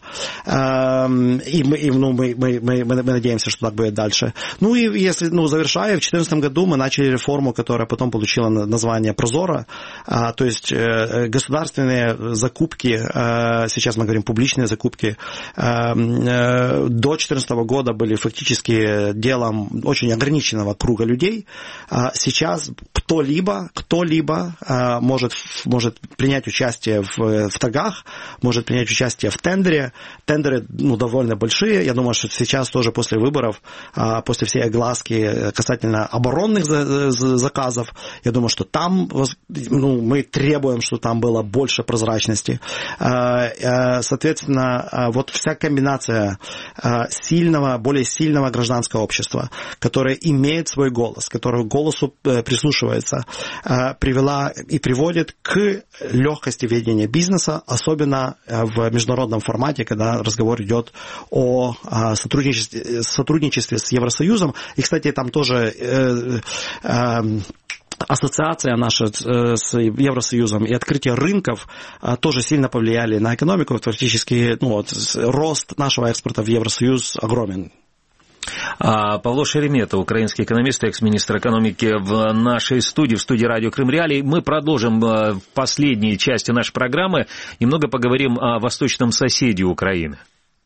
И, мы, и ну, мы, мы, мы, мы надеемся, что так будет дальше. Ну и если, ну, завершая, в две тысячи четырнадцатом году мы начали реформу, которая потом получила название Прозоро, то есть государственные закупки, сейчас мы говорим публичные закупки, до две тысячи четырнадцатого года были фактически делом очень ограниченного круга людей. Сейчас кто-либо, кто-либо может, может принять участие в, в торгах, может принять участие в тендере. Тендеры, ну, довольно большие. Я думаю, что сейчас тоже после выборов, после всей огласки касательно оборонных заказов, я думаю, что там, ну, мы требуем, что там было больше прозрачности. Соответственно, вот вся комбинация сильного, более сильного гражданского общества, которое имеет свой голос, которое к голосу прислушивается, привела и приводит к легкости ведения бизнеса, особенно в международном формате, когда разговор идет о сотрудничестве, сотрудничестве с Евросоюзом. И, кстати, там тоже э, э, ассоциация наша с Евросоюзом и открытие рынков тоже сильно повлияли на экономику. Фактически, ну, вот, рост нашего экспорта в Евросоюз огромен. Павло Шеремета, украинский экономист, экс-министр экономики, в нашей студии, в студии радио Крым Реалии. Мы продолжим в последней части нашей программы. Немного поговорим о восточном соседе Украины.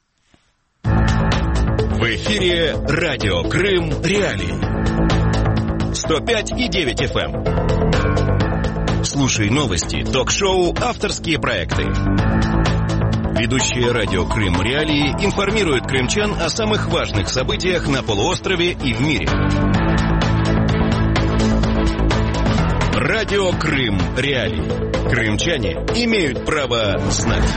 В эфире радио Крым Реалии. сто пять и девять эф эм. Слушай новости, ток-шоу, авторские проекты. Ведущие радио Крым Реалии информируют крымчан о самых важных событиях на полуострове и в мире. Радио Крым Реалии. Крымчане имеют право знать.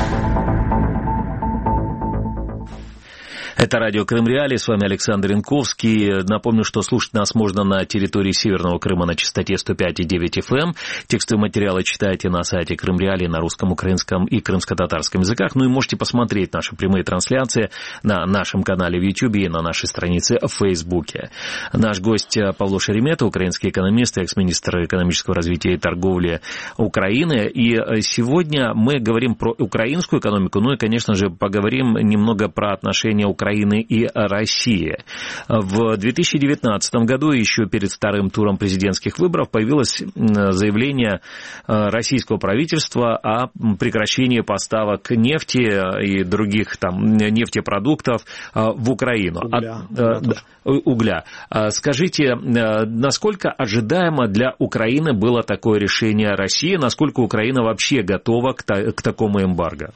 Это радио Крым Реалии, с вами Александр Янковский. Напомню, что слушать нас можно на территории Северного Крыма на частоте сто пять и девять эф эм. Текстовые материалы читайте на сайте Крым Реалии на русском, украинском и крымско-татарском языках. Ну и можете посмотреть наши прямые трансляции на нашем канале в Ютьюбе и на нашей странице в Фейсбуке. Наш гость Павло Шеремета, украинский экономист, экс-министр экономического развития и торговли Украины. И сегодня мы говорим про украинскую экономику, ну и, конечно же, поговорим немного про отношения Украины и России. В две тысячи девятнадцатом году, еще перед вторым туром президентских выборов, появилось заявление российского правительства о прекращении поставок нефти и других там нефтепродуктов в Украину. Угля. От, угля. Скажите, насколько ожидаемо для Украины было такое решение России? Насколько Украина вообще готова к, та, к такому эмбарго?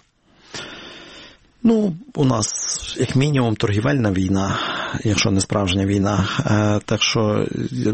Ну, у нас, як мінімум, торгівельна війна, якщо не справжня війна. Так що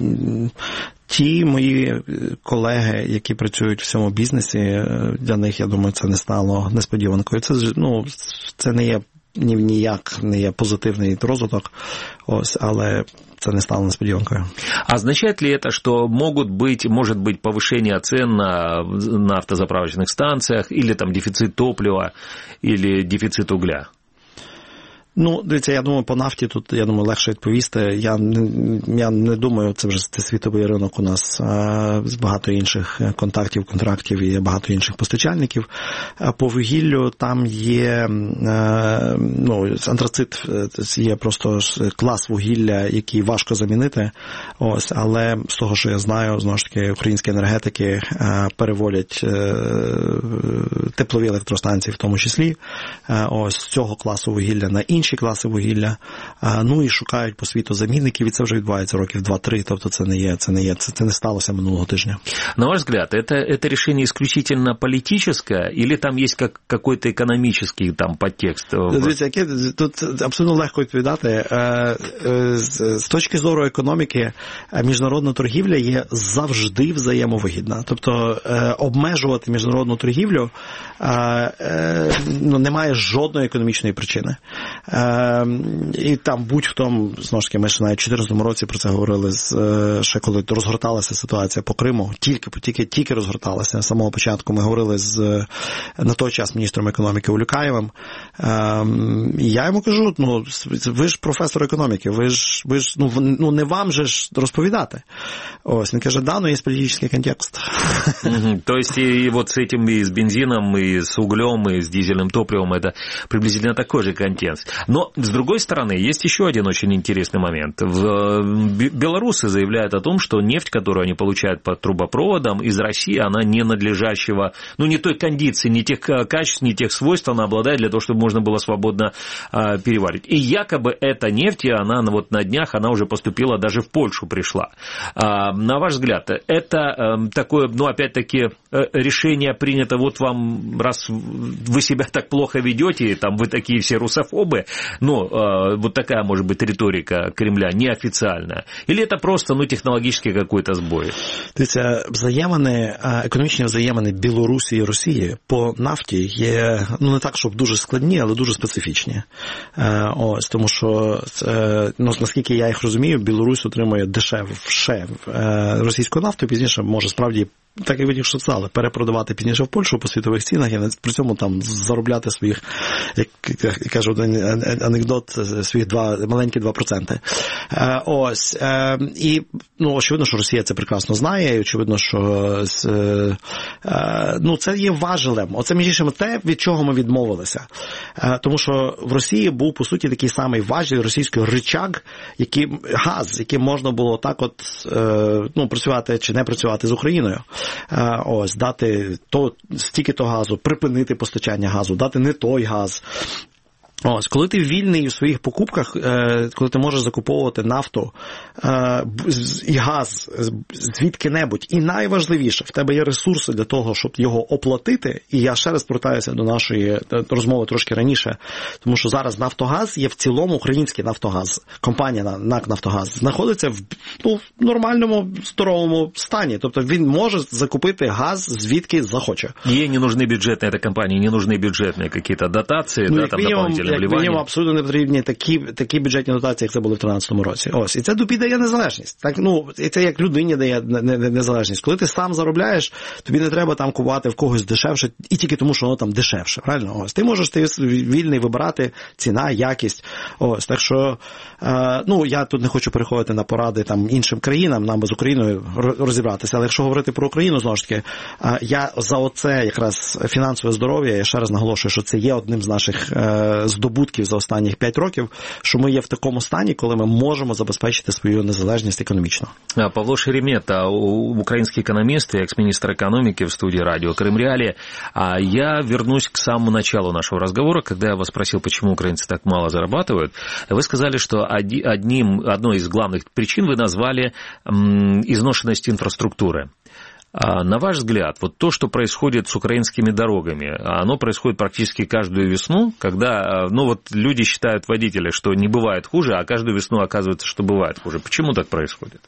ті мої колеги, які працюють в цьому бізнесі, для них, я думаю, це не стало несподіванкою. Це, ну, це не є ні, ніяк не є позитивний розвиток, ось, але це не стало несподіванкою. А означает ли это, что могут быть, может быть повышение цен на, на автозаправочных станциях, или там дефицит топлива, или дефицит угля? Ну, дивіться, я думаю, по нафті тут, я думаю, легше відповісти. Я, я не думаю, це вже це світовий ринок у нас а, з багато інших контактів, контрактів і багато інших постачальників. А по вугіллю там є, а, ну, антрацит є просто клас вугілля, який важко замінити. Ось, але з того, що я знаю, знову ж таки, українські енергетики а, переводять а, теплові електростанції в тому числі, а, ось з цього класу вугілля на інші інші класи вугілля, ну і шукають по світу замінників, і це вже відбувається років два-три, тобто це не є, це не є, це, це не сталося минулого тижня. На ваш взгляд, это, это решение исключительно политическое, или там есть как, какой-то экономический там подтекст? Дивіться, яке, тут абсолютно легко відповідати. З точки зору економіки, міжнародна торгівля є завжди взаємовигідна. Тобто обмежувати міжнародну торгівлю ну, немає жодної економічної причини. І там будь-хто, знову ж таки, ми ще навіть у чотирнадцятому році про це говорили, ще коли розгорталася ситуація по Криму, тільки, тільки, тільки розгорталася з самого початку. Ми говорили з на той час міністром економіки Улюкаєвим. І я йому кажу, ну, ви ж професор економіки, ви ж, ви ж ну, ну, не вам же ж розповідати. Ось, він каже, да, но є політичний контекст. То есть и вот с этим, и с бензином, и с углем, и с дизельным топливом, это приблизительно такой же контекст. Но, с другой стороны, есть еще один очень интересный момент. Белорусы заявляют о том, что нефть, которую они получают по трубопроводам из России, она не надлежащего, ну, не той кондиции, не тех качеств, не тех свойств она обладает для того, чтобы можно было свободно а, переваривать. И якобы эта нефть, она вот на днях, она уже поступила, даже в Польшу пришла. А, на ваш взгляд, это а, такое, ну, опять-таки, решение принято, вот вам, раз вы себя так плохо ведете, там, вы такие все русофобы, ну, а, вот такая, может быть, риторика Кремля неофициальная, или это просто, ну, технологический какой-то збой? Дивіться, взаємини, економічні взаємини Білорусі і Росії по нафті є, ну, не так, щоб дуже складні, але дуже специфічні. Ось, тому що, ну, наскільки я їх розумію, Білорусь отримує дешевше російську нафту, пізніше може справді, так як ви тільки що сказали, перепродавати пізніше в Польщу по світових цінах і при цьому там заробляти своїх, як кажуть, анекдот, своїх два, маленькі два проценти. Ось. І, ну, очевидно, що Росія це прекрасно знає, і очевидно, що ну, це є важелем. Оце, між іншим, те, від чого ми відмовилися. Тому що в Росії був, по суті, такий самий важіль російський ричаг, який, газ, яким можна було так от, ну, працювати чи не працювати з Україною. Ось, дати то, стільки-то газу, припинити постачання газу, дати не той газ. Ось, коли ти вільний у своїх покупках, коли ти можеш закуповувати нафту і газ звідки-небудь, і найважливіше, в тебе є ресурси для того, щоб його оплатити, і я ще раз повертаюся до нашої розмови трошки раніше, тому що зараз Нафтогаз є в цілому український Нафтогаз, компанія НАК Нафтогаз, знаходиться в, ну, в нормальному, здоровому стані, тобто він може закупити газ звідки захоче. Ей не нужны бюджетные, этой компании не нужны бюджетные какие-то дотации, ну, да, там дополнительные. Як мінімум, абсолютно не потрібні такі, такі бюджетні дотації, як це були в тринадцятому році. Ось. І це тобі дає незалежність. Так, ну, і це як людині дає незалежність. Коли ти сам заробляєш, тобі не треба там купувати в когось дешевше, і тільки тому, що воно там дешевше. Правильно? Ось. Ти можеш ти вільний вибирати ціна, якість. Ось. Так що, е, ну, я тут не хочу переходити на поради там іншим країнам, нам би з Україною розібратися. Але якщо говорити про Україну, знову ж таки, е, я за оце якраз фінансове здоров'я, я ще раз наголошую, що це є одним з наших е, здобутків за останніх п'ять років, що ми є в такому стані, коли ми можемо забезпечити свою незалежність економічно. Павло Шеремета, украинский экономист и экс-министр экономики в студии радио Крым Реалии. А я вернусь к самому началу нашего разговора, когда я вас спросил, почему украинцы так мало зарабатывают. Вы сказали, что одним, одной из главных причин вы назвали изношенность инфраструктуры. На ваш взгляд, вот то, что происходит с украинскими дорогами, оно происходит практически каждую весну, когда, ну вот люди считают, водители, что не бывает хуже, а каждую весну оказывается, что бывает хуже. Почему так происходит?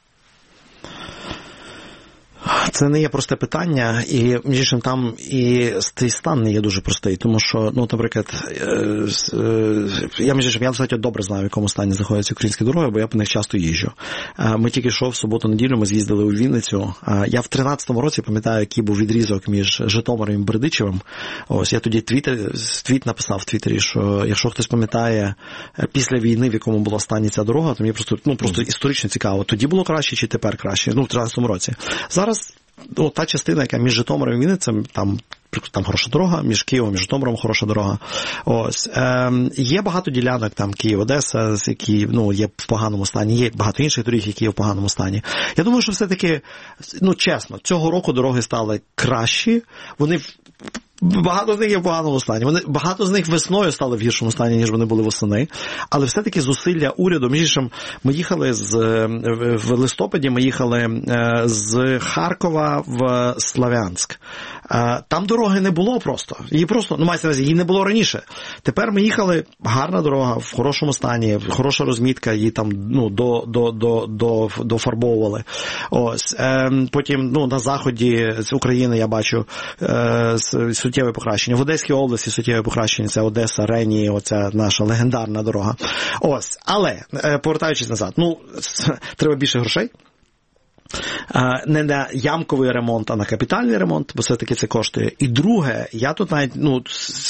Це не є просте питання, і, між іншим, там і цей стан не є дуже простий, тому що, ну, наприклад, я, між іншим, я достатньо добре знаю, в якому стані знаходяться українські дороги, бо я по них часто їжджу. Ми тільки що в суботу-неділю ми з'їздили у Вінницю. Я в тринадцятому році пам'ятаю, який був відрізок між Житомиром і Бердичевим. Ось, я тоді твіт, твіт написав в Твіттері, що якщо хтось пам'ятає після війни, в якому була стані ця дорога, то мені просто, ну, просто історично цікаво, тоді було краще чи тепер краще, ну, в тринадцятому році. Зараз ну, та частина, яка між Житомиром і Вінницем, там, там хороша дорога, між Києвом і Житомиром хороша дорога. Ось. Е, є багато ділянок, там, Київ-Одеса, які, ну, є в поганому стані, є багато інших доріг, які є в поганому стані. Я думаю, що все-таки, ну, чесно, цього року дороги стали кращі, вони багато з них є в поганому стані. Вони, багато з них весною стали в гіршому стані, ніж вони були восени. Але все-таки зусилля уряду, між іншим, ми їхали з, в листопаді, ми їхали з Харкова в Слов'янськ. Там дороги не було просто. Її просто, ну, мається на увазі, її не було раніше. Тепер ми їхали, гарна дорога, в хорошому стані, хороша розмітка, її там, ну, до, до, до, до, дофарбовували. Ось. Потім, ну, на заході з України я бачу суттєве покращення. В Одеській області суттєве покращення, це Одеса, Рені, оця наша легендарна дорога. Ось. Але, повертаючись назад, ну, треба більше грошей. Не на ямковий ремонт, а на капітальний ремонт, бо все-таки це коштує. І друге, я тут навіть, ну,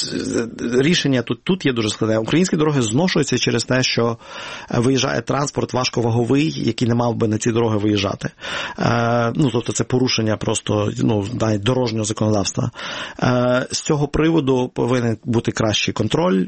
рішення тут, тут є дуже складне. Українські дороги зношуються через те, що виїжджає транспорт важковаговий, який не мав би на ці дороги виїжджати. Ну, тобто це порушення просто, ну, навіть дорожнього законодавства. З цього приводу повинен бути кращий контроль,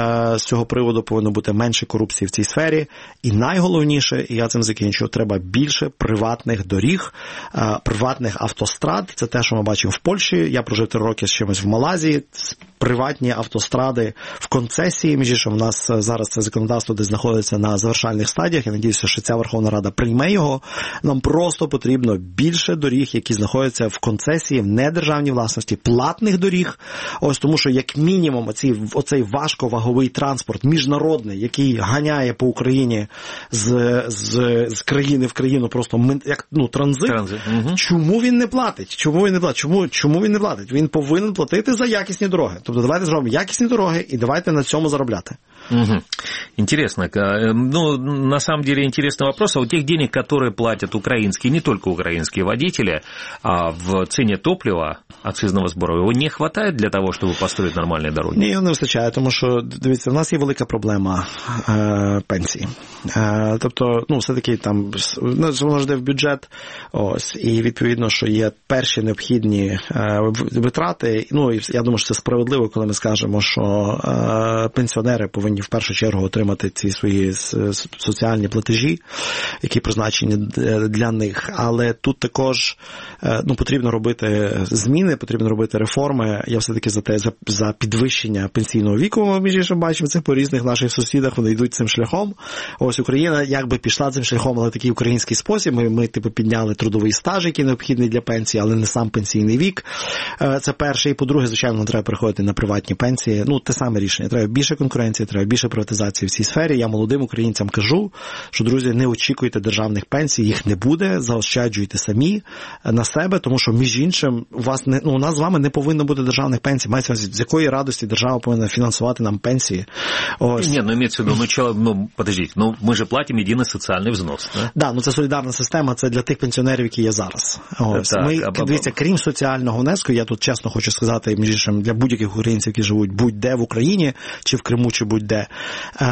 з цього приводу повинно бути менше корупції в цій сфері. І найголовніше, і я цим закінчу, треба більше приватних доріг, приватних автострад. Це те, що ми бачимо в Польщі. Я прожив три роки з чимось в Малайзії. Приватні автостради в концесії, між іншим, у нас зараз це законодавство десь знаходиться на завершальних стадіях. Я надіюся, що ця Верховна Рада прийме його. Нам просто потрібно більше доріг, які знаходяться в концесії, в недержавній власності, платних доріг. Ось тому, що як мінімум оці, оцей важковаговий транспорт міжнародний, який ганяє по Україні з, з, з країни в країну просто як, ну, транзит, транзит. Угу. Чому він не платить? Чому він не платить? Чому, чому він не платить? Він повинен платити за якісні дороги. Тобто давайте зробимо якісні дороги и давайте на цьому заробляти. Угу. Интересно. Ну, на самом деле интересный вопрос. А у тех денег, которые платят украинские, не только украинские водители, а в цене топлива, акцизного збору, його не хватає для того, щоб построїти нормальні дороги? Ні, його не вистачає, тому що, дивіться, в нас є велика проблема е, пенсії. Е, тобто, ну, все-таки там, воно ж йде в бюджет, ось, і відповідно, що є перші необхідні е, витрати, ну, і я думаю, що це справедливо, коли ми скажемо, що е, пенсіонери повинні в першу чергу отримати ці свої соціальні платежі, які призначені для них. Але тут також, ну, потрібно робити зміни, потрібно робити реформи. Я все-таки за те, за, за підвищення пенсійного віку. Ми, між іншим, бачимо це по різних наших сусідах, вони йдуть цим шляхом. Ось Україна якби пішла цим шляхом, але такий український спосіб. Ми, ми типу, підняли трудовий стаж, який необхідний для пенсії, але не сам пенсійний вік. Це перше. І по-друге, звичайно, треба переходити на приватні пенсії. Ну, те саме рішення. Треба більше конкуренції, треба більше приватизації в цій сфері. Я молодим українцям кажу, що, друзі, не очікуйте державних пенсій, їх не буде, заощаджуйте самі на себе, тому що, між іншим, у вас не, ну, у нас з вами не повинно бути державних пенсій. Мається, з якої радості держава повинна фінансувати нам пенсії? Ось. Ні, ну, имеется в виду, ну, чё, ну, подождите, ну, ми же платимо єдиний соціальний взнос, да? Да, ну, це солідарна система, це для тих пенсіонерів, які є зараз. Ось. Так, ми, а, дивіться, крім соціального внеску, я тут чесно хочу сказати, між іншим, для будь-яких українців, які живуть будь-де в Україні, чи в Криму, чи будь-де, Е,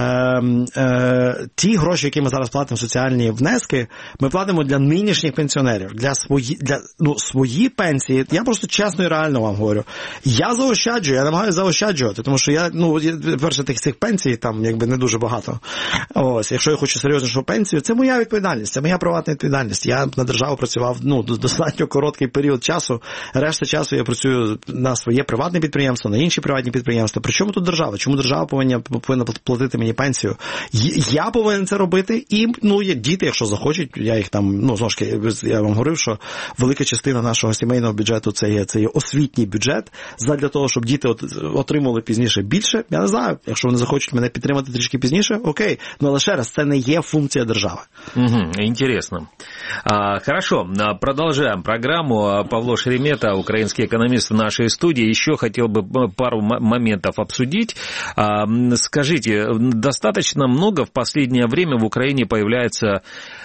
е, ті гроші, які ми зараз платимо, соціальні внески, ми платимо для нинішніх пенсіонерів, для свої, для, ну, свої пенсії. Я просто чесно і реально вам говорю. Я заощаджую, я намагаюся заощаджувати, тому що я, ну, перше, тих цих пенсій там, якби, не дуже багато. Ось, якщо я хочу серйознішу пенсію, це моя відповідальність, це моя приватна відповідальність. Я на державу працював, ну, достатньо короткий період часу. Решта часу я працюю на своє приватне підприємство, на інші приватні підприємства. Причому тут держава? Чому держава повинна, повинна платити мені пенсію? Я повинен це робити, і, ну, є діти, якщо захочуть, я їх там, ну, знову ж таки, я вам говорив, що велика частина нашого сімейного бюджету це є, це є освітній бюджет, задля того, щоб діти от, отримали пізніше більше. Я не знаю, якщо вони захочуть мене підтримати трішки пізніше, окей. Ну, але ще раз, це не є функція держави. Угу, интересно. А, хорошо, продолжаем программу. Павло Шеремета, украинский экономист в нашей студии. Еще хотел бы пару моментов обсудить. А, скажите, достаточно много в последнее время в Украине появляется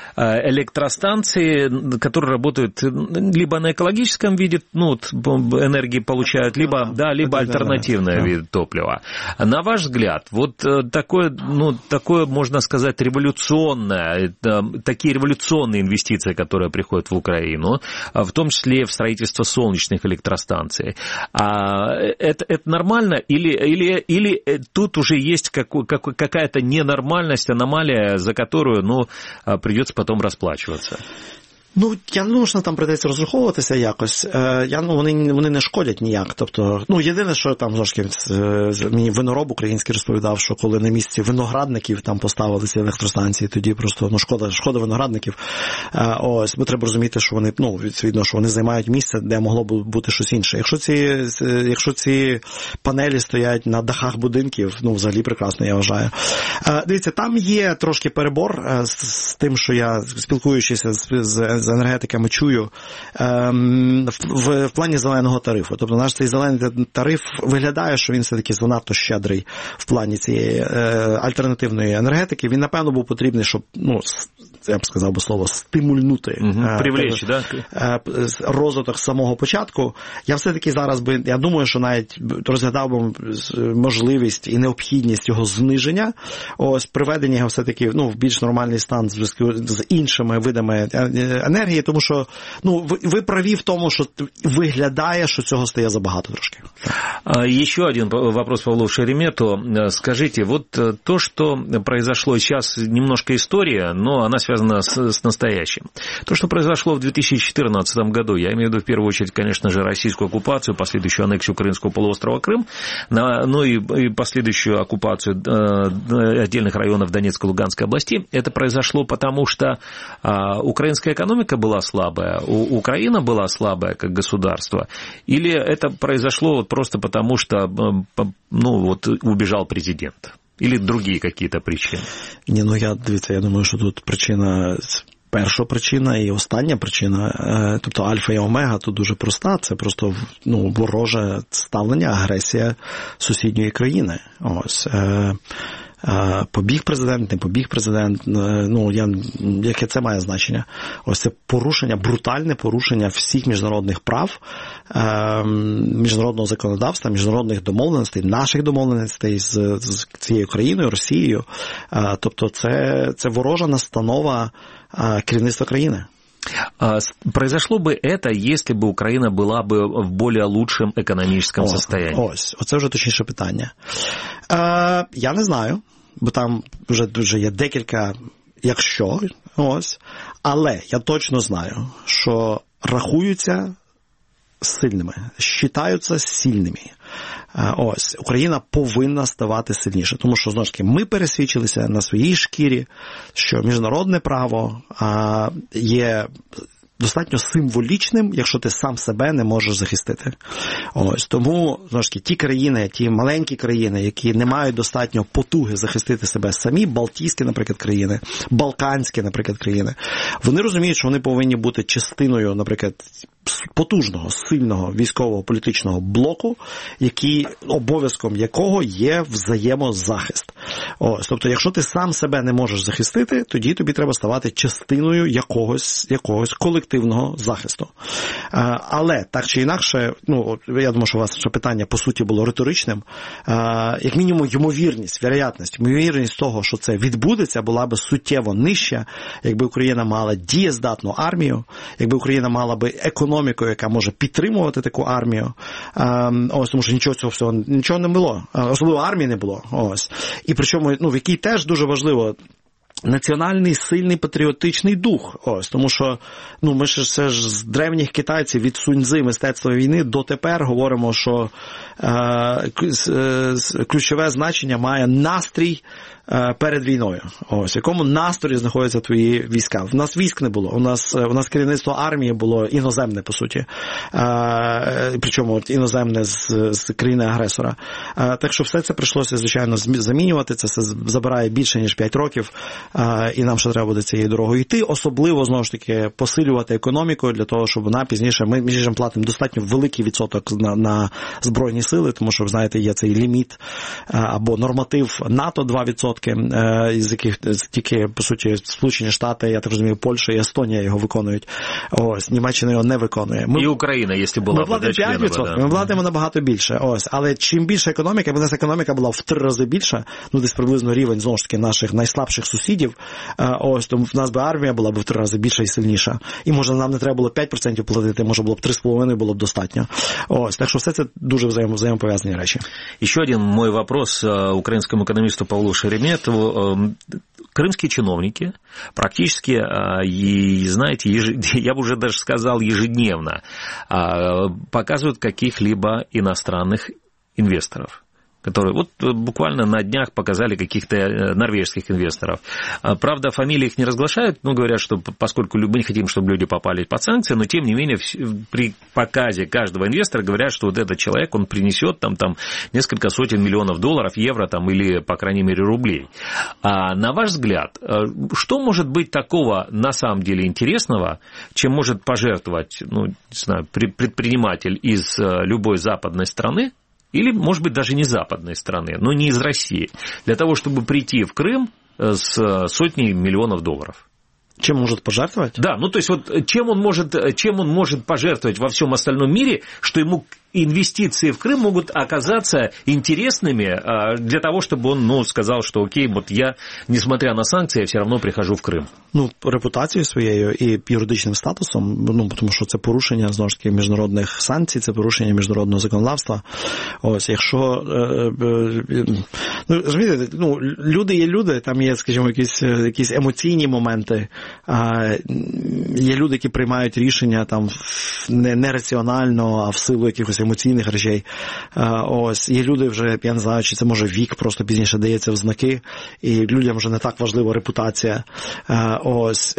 электростанции, которые работают либо на экологическом виде, ну, вот, энергии получают, либо, да, либо альтернативный вид топлива. На ваш взгляд, вот такое, ну, такое, можно сказать, революционное, такие революционные инвестиции, которые приходят в Украину, в том числе в строительство солнечных электростанций, это, это нормально или, или, или тут уже есть какой, какая-то ненормальность, аномалия, за которую, ну, придется потом расплачиваться? Ну, я не думаю, що там прийдеться розраховуватися якось. Я, ну, вони, вони не шкодять ніяк. Тобто, ну, єдине, що там, зошки, мені винороб український розповідав, що коли на місці виноградників там поставили ці електростанції, тоді просто, ну, шкода, шкода виноградників. Ось, бо треба розуміти, що вони, ну, відповідно, що вони займають місце, де могло б бути щось інше. Якщо ці, якщо ці панелі стоять на дахах будинків, ну, взагалі прекрасно, я вважаю. Дивіться, там є трошки перебор з, з тим, що я, спілкуючися з, з з енергетиками чую ем, в, в плані зеленого тарифу. Тобто наш цей зелений тариф виглядає, що він все-таки занадто щедрий в плані цієї е, альтернативної енергетики. Він, напевно, був потрібний, щоб, ну, я б сказав би слово, стимульнути. Угу, е, привлечь, да? е, розвиток з самого початку. Я все-таки зараз би, я думаю, що навіть розглядав би можливість і необхідність його зниження, ось приведення його все-таки, ну, в більш нормальний стан з, з іншими видами енергії, тому що, ну, ви, ви праві в тому, що виглядає, що цього стає забагато трошки. Еще один вопрос Павлу Шеремету. Скажите, вот то, что произошло сейчас, немножко история, но она связана с, с настоящим. То, что произошло в две тысячи четырнадцатом году, я имею в виду в первую очередь, конечно же, российскую оккупацию, последующую аннексию украинского полуострова Крым, ну и, и последующую оккупацию отдельных районов Донецкой и Луганской областей, это произошло потому, что украинская экономика была слабая, Украина была слабая как государство, или это произошло вот просто потому, что, ну, вот убежал президент? Или другие какие-то причины? Ні, ну я, дивіться, я думаю, що тут причина, перша причина і остання причина, тобто альфа і омега, тут дуже проста, це просто, ну, вороже ставлення, агресія сусідньої країни. Ось. Побіг президент, не побіг президент, ну, я, яке це має значення? Ось це порушення, брутальне порушення всіх міжнародних прав, міжнародного законодавства, міжнародних домовленостей, наших домовленостей з, з цією країною, Росією. Тобто це, це ворожа настанова керівництва країни. Произошло бы это, если бы Украина была бы в более лучшем экономическом О, состоянии? Ось, оце вже точніше питання. Е, я не знаю, бо там вже, вже є декілька якщо, ось, але я точно знаю, що рахуються сильними, считаються сильними. Ось, Україна повинна ставати сильніше, тому що, знову ж таки, ми пересвідчилися на своїй шкірі, що міжнародне право а, є достатньо символічним, якщо ти сам себе не можеш захистити. Ось, тому, знову ж таки, ті країни, ті маленькі країни, які не мають достатньо потуги захистити себе самі, балтійські, наприклад, країни, балканські, наприклад, країни, вони розуміють, що вони повинні бути частиною, наприклад, потужного, сильного військово-політичного блоку, який, обов'язком якого є взаємозахист. Ось, тобто, якщо ти сам себе не можеш захистити, тоді тобі треба ставати частиною якогось, якогось колективного захисту. Але, так чи інакше, ну, я думаю, що у вас ще питання, по суті, було риторичним, як мінімум, ймовірність, вероятність, ймовірність того, що це відбудеться, була би суттєво нижча, якби Україна мала дієздатну армію, якби Україна мала би економіку, яка може підтримувати таку армію. Ось, тому що нічого цього всього, нічого не було. Особливо армії не було. Ось. І причому, ну, в якій теж дуже важливо національний сильний патріотичний дух. Ось, тому що, ну, ми ж це ж з древніх китайців від Сунь-Цзи, мистецтва війни, дотепер говоримо, що е, ключове значення має настрій е, перед війною. Ось, в якому настрої знаходяться твої війська. В нас військ не було. У нас, у нас керівництво армії було іноземне, по суті. Е, причому іноземне з, з країни-агресора. Е, так що все це прийшлося, звичайно, замінювати. Це все забирає більше, ніж п'ять років. І нам ще треба буде цією дорогою йти. Особливо, знову ж таки, посилювати економіку для того, щоб вона пізніше, ми, між іншим, платимо достатньо великий відсоток на, на Збройні сили, тому що, ви знаєте, є цей ліміт або норматив НАТО два відсотки, з яких тільки, по суті, Сполучені Штати, я так розумію, Польща і Естонія його виконують. Ось, Німеччина його не виконує. Ми, і Україна, якщо була ми платимо п'ять відсотків, да. Ми платимо набагато більше. Ось, але чим більше економіка, бо у нас економіка була в три рази більша, ну, десь приблизно рівень, знову ж таки, наших найслабших сусідів. Ось, тому в нас би армія була б в три рази більша і сильніша. І, може, нам не треба було п'ять відсотків платити, може, було б три з половиною було б достатньо. Ось, так що все це дуже взаємо, взаємопов'язані речі. Еще один мой вопрос украинскому экономисту Павлу Шереметову. Крымские чиновники практически, и, знаете, еж... я бы уже даже сказал ежедневно, показывают каких-либо иностранных инвесторов, которые вот буквально на днях показали каких-то норвежских инвесторов. Правда, фамилии их не разглашают, но говорят, что поскольку мы не хотим, чтобы люди попали под санкции, но тем не менее при показе каждого инвестора говорят, что вот этот человек, он принесет там, там несколько сотен миллионов долларов, евро там, или, по крайней мере, рублей. А на ваш взгляд, что может быть такого на самом деле интересного, чем может пожертвовать, ну, не знаю, предприниматель из любой западной страны, или, может быть, даже не западной страны, но не из России, для того, чтобы прийти в Крым с сотней миллионов долларов? Чем может пожертвовать? Да, ну то есть вот чем он может, чем он может пожертвовать во всем остальном мире, что ему инвестиции в Крым могут оказаться интересными для того, чтобы он, ну, сказал, что окей, вот я, несмотря на санкции, я все равно прихожу в Крим. Ну, репутацією своєю і юридичним статусом, ну, тому що це порушення, знову ж таки, міжнародних санкцій, це порушення міжнародного законодавства. Ось, якщо, ну, розумієте, ну, люди є люди, там є, скажімо, якісь, якісь емоційні моменти, є люди, які приймають рішення там не, не раціонально, а в силу якихось емоційних речей. Ось, є люди вже, я не знаю, чи це може вік просто пізніше дається в знаки, і людям вже не так важлива репутація. Ось,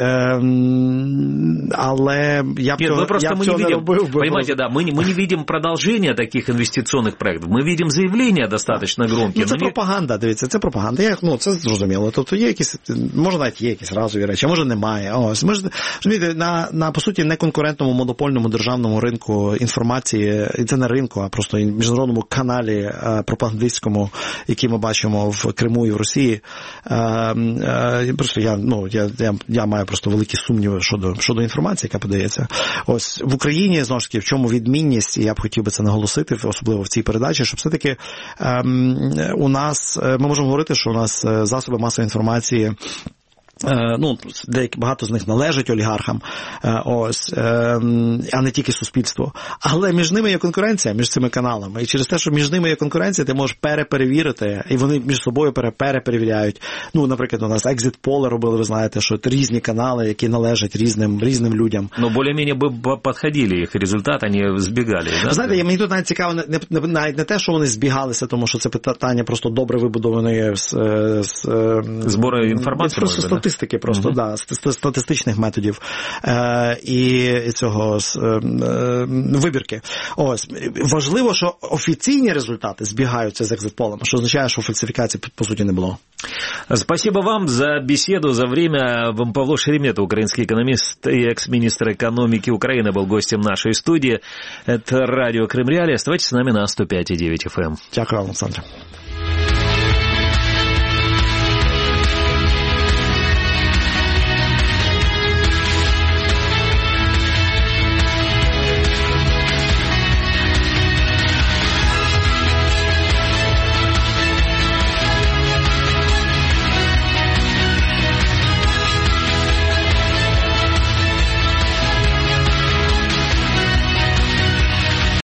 але я б Нет, цього, мы просто я б мы цього не не видим, робив. понимаете, да, мы, мы не видим продолжения таких инвестиционных проектов, мы видим заявления достаточно громкие. Ну, це пропаганда, дивіться, це пропаганда. Я, ну, це зрозуміло. Тобто є якісь, може навіть є якісь разові речі, а може немає. Ось, ми ж, розумієте, на, на, по суті, неконкурентному монопольному державному ринку інформації, і це не ринку, а просто міжнародному каналі пропагандистському, який ми бачимо в Криму і в Росії. Просто я, ну, я, я, я маю просто великі сумніви щодо, щодо інформації, яка подається. Ось в Україні, знову ж таки, в чому відмінність, і я б хотів би це наголосити, особливо в цій передачі, що все-таки ем, у нас, ми можемо говорити, що у нас засоби масової інформації, ну, деякі, багато з них належать олігархам, ось, а не тільки суспільству. Але між ними є конкуренція, між цими каналами. І через те, що між ними є конкуренція, ти можеш переперевірити, і вони між собою переперевіряють. Ну, наприклад, у нас екзит-поли робили, ви знаєте, що різні канали, які належать різним, різним людям. Ну, більш-менш би підходили їх результат, вони збігали, да? Знаєте, мені тут навіть цікаво, не, не, навіть не те, що вони збігалися, тому що це питання просто добре вибудованої з, з, збору інформації, просто статистики, просто, uh-huh. да, статистичних методів е, і цього е, вибірки. Ось, важливо, що офіційні результати збігаються з екзит-полами, що означає, що фальсифікації, по суті, не було. Спасибо вам за беседу, за время. Павло Шеремета, украинский экономист и экс-министр экономики Украины, был гостем нашей студии. Это радио Крым Реалии. Оставайтесь с нами на сто пять и девять эф эм. Дякую, Александр.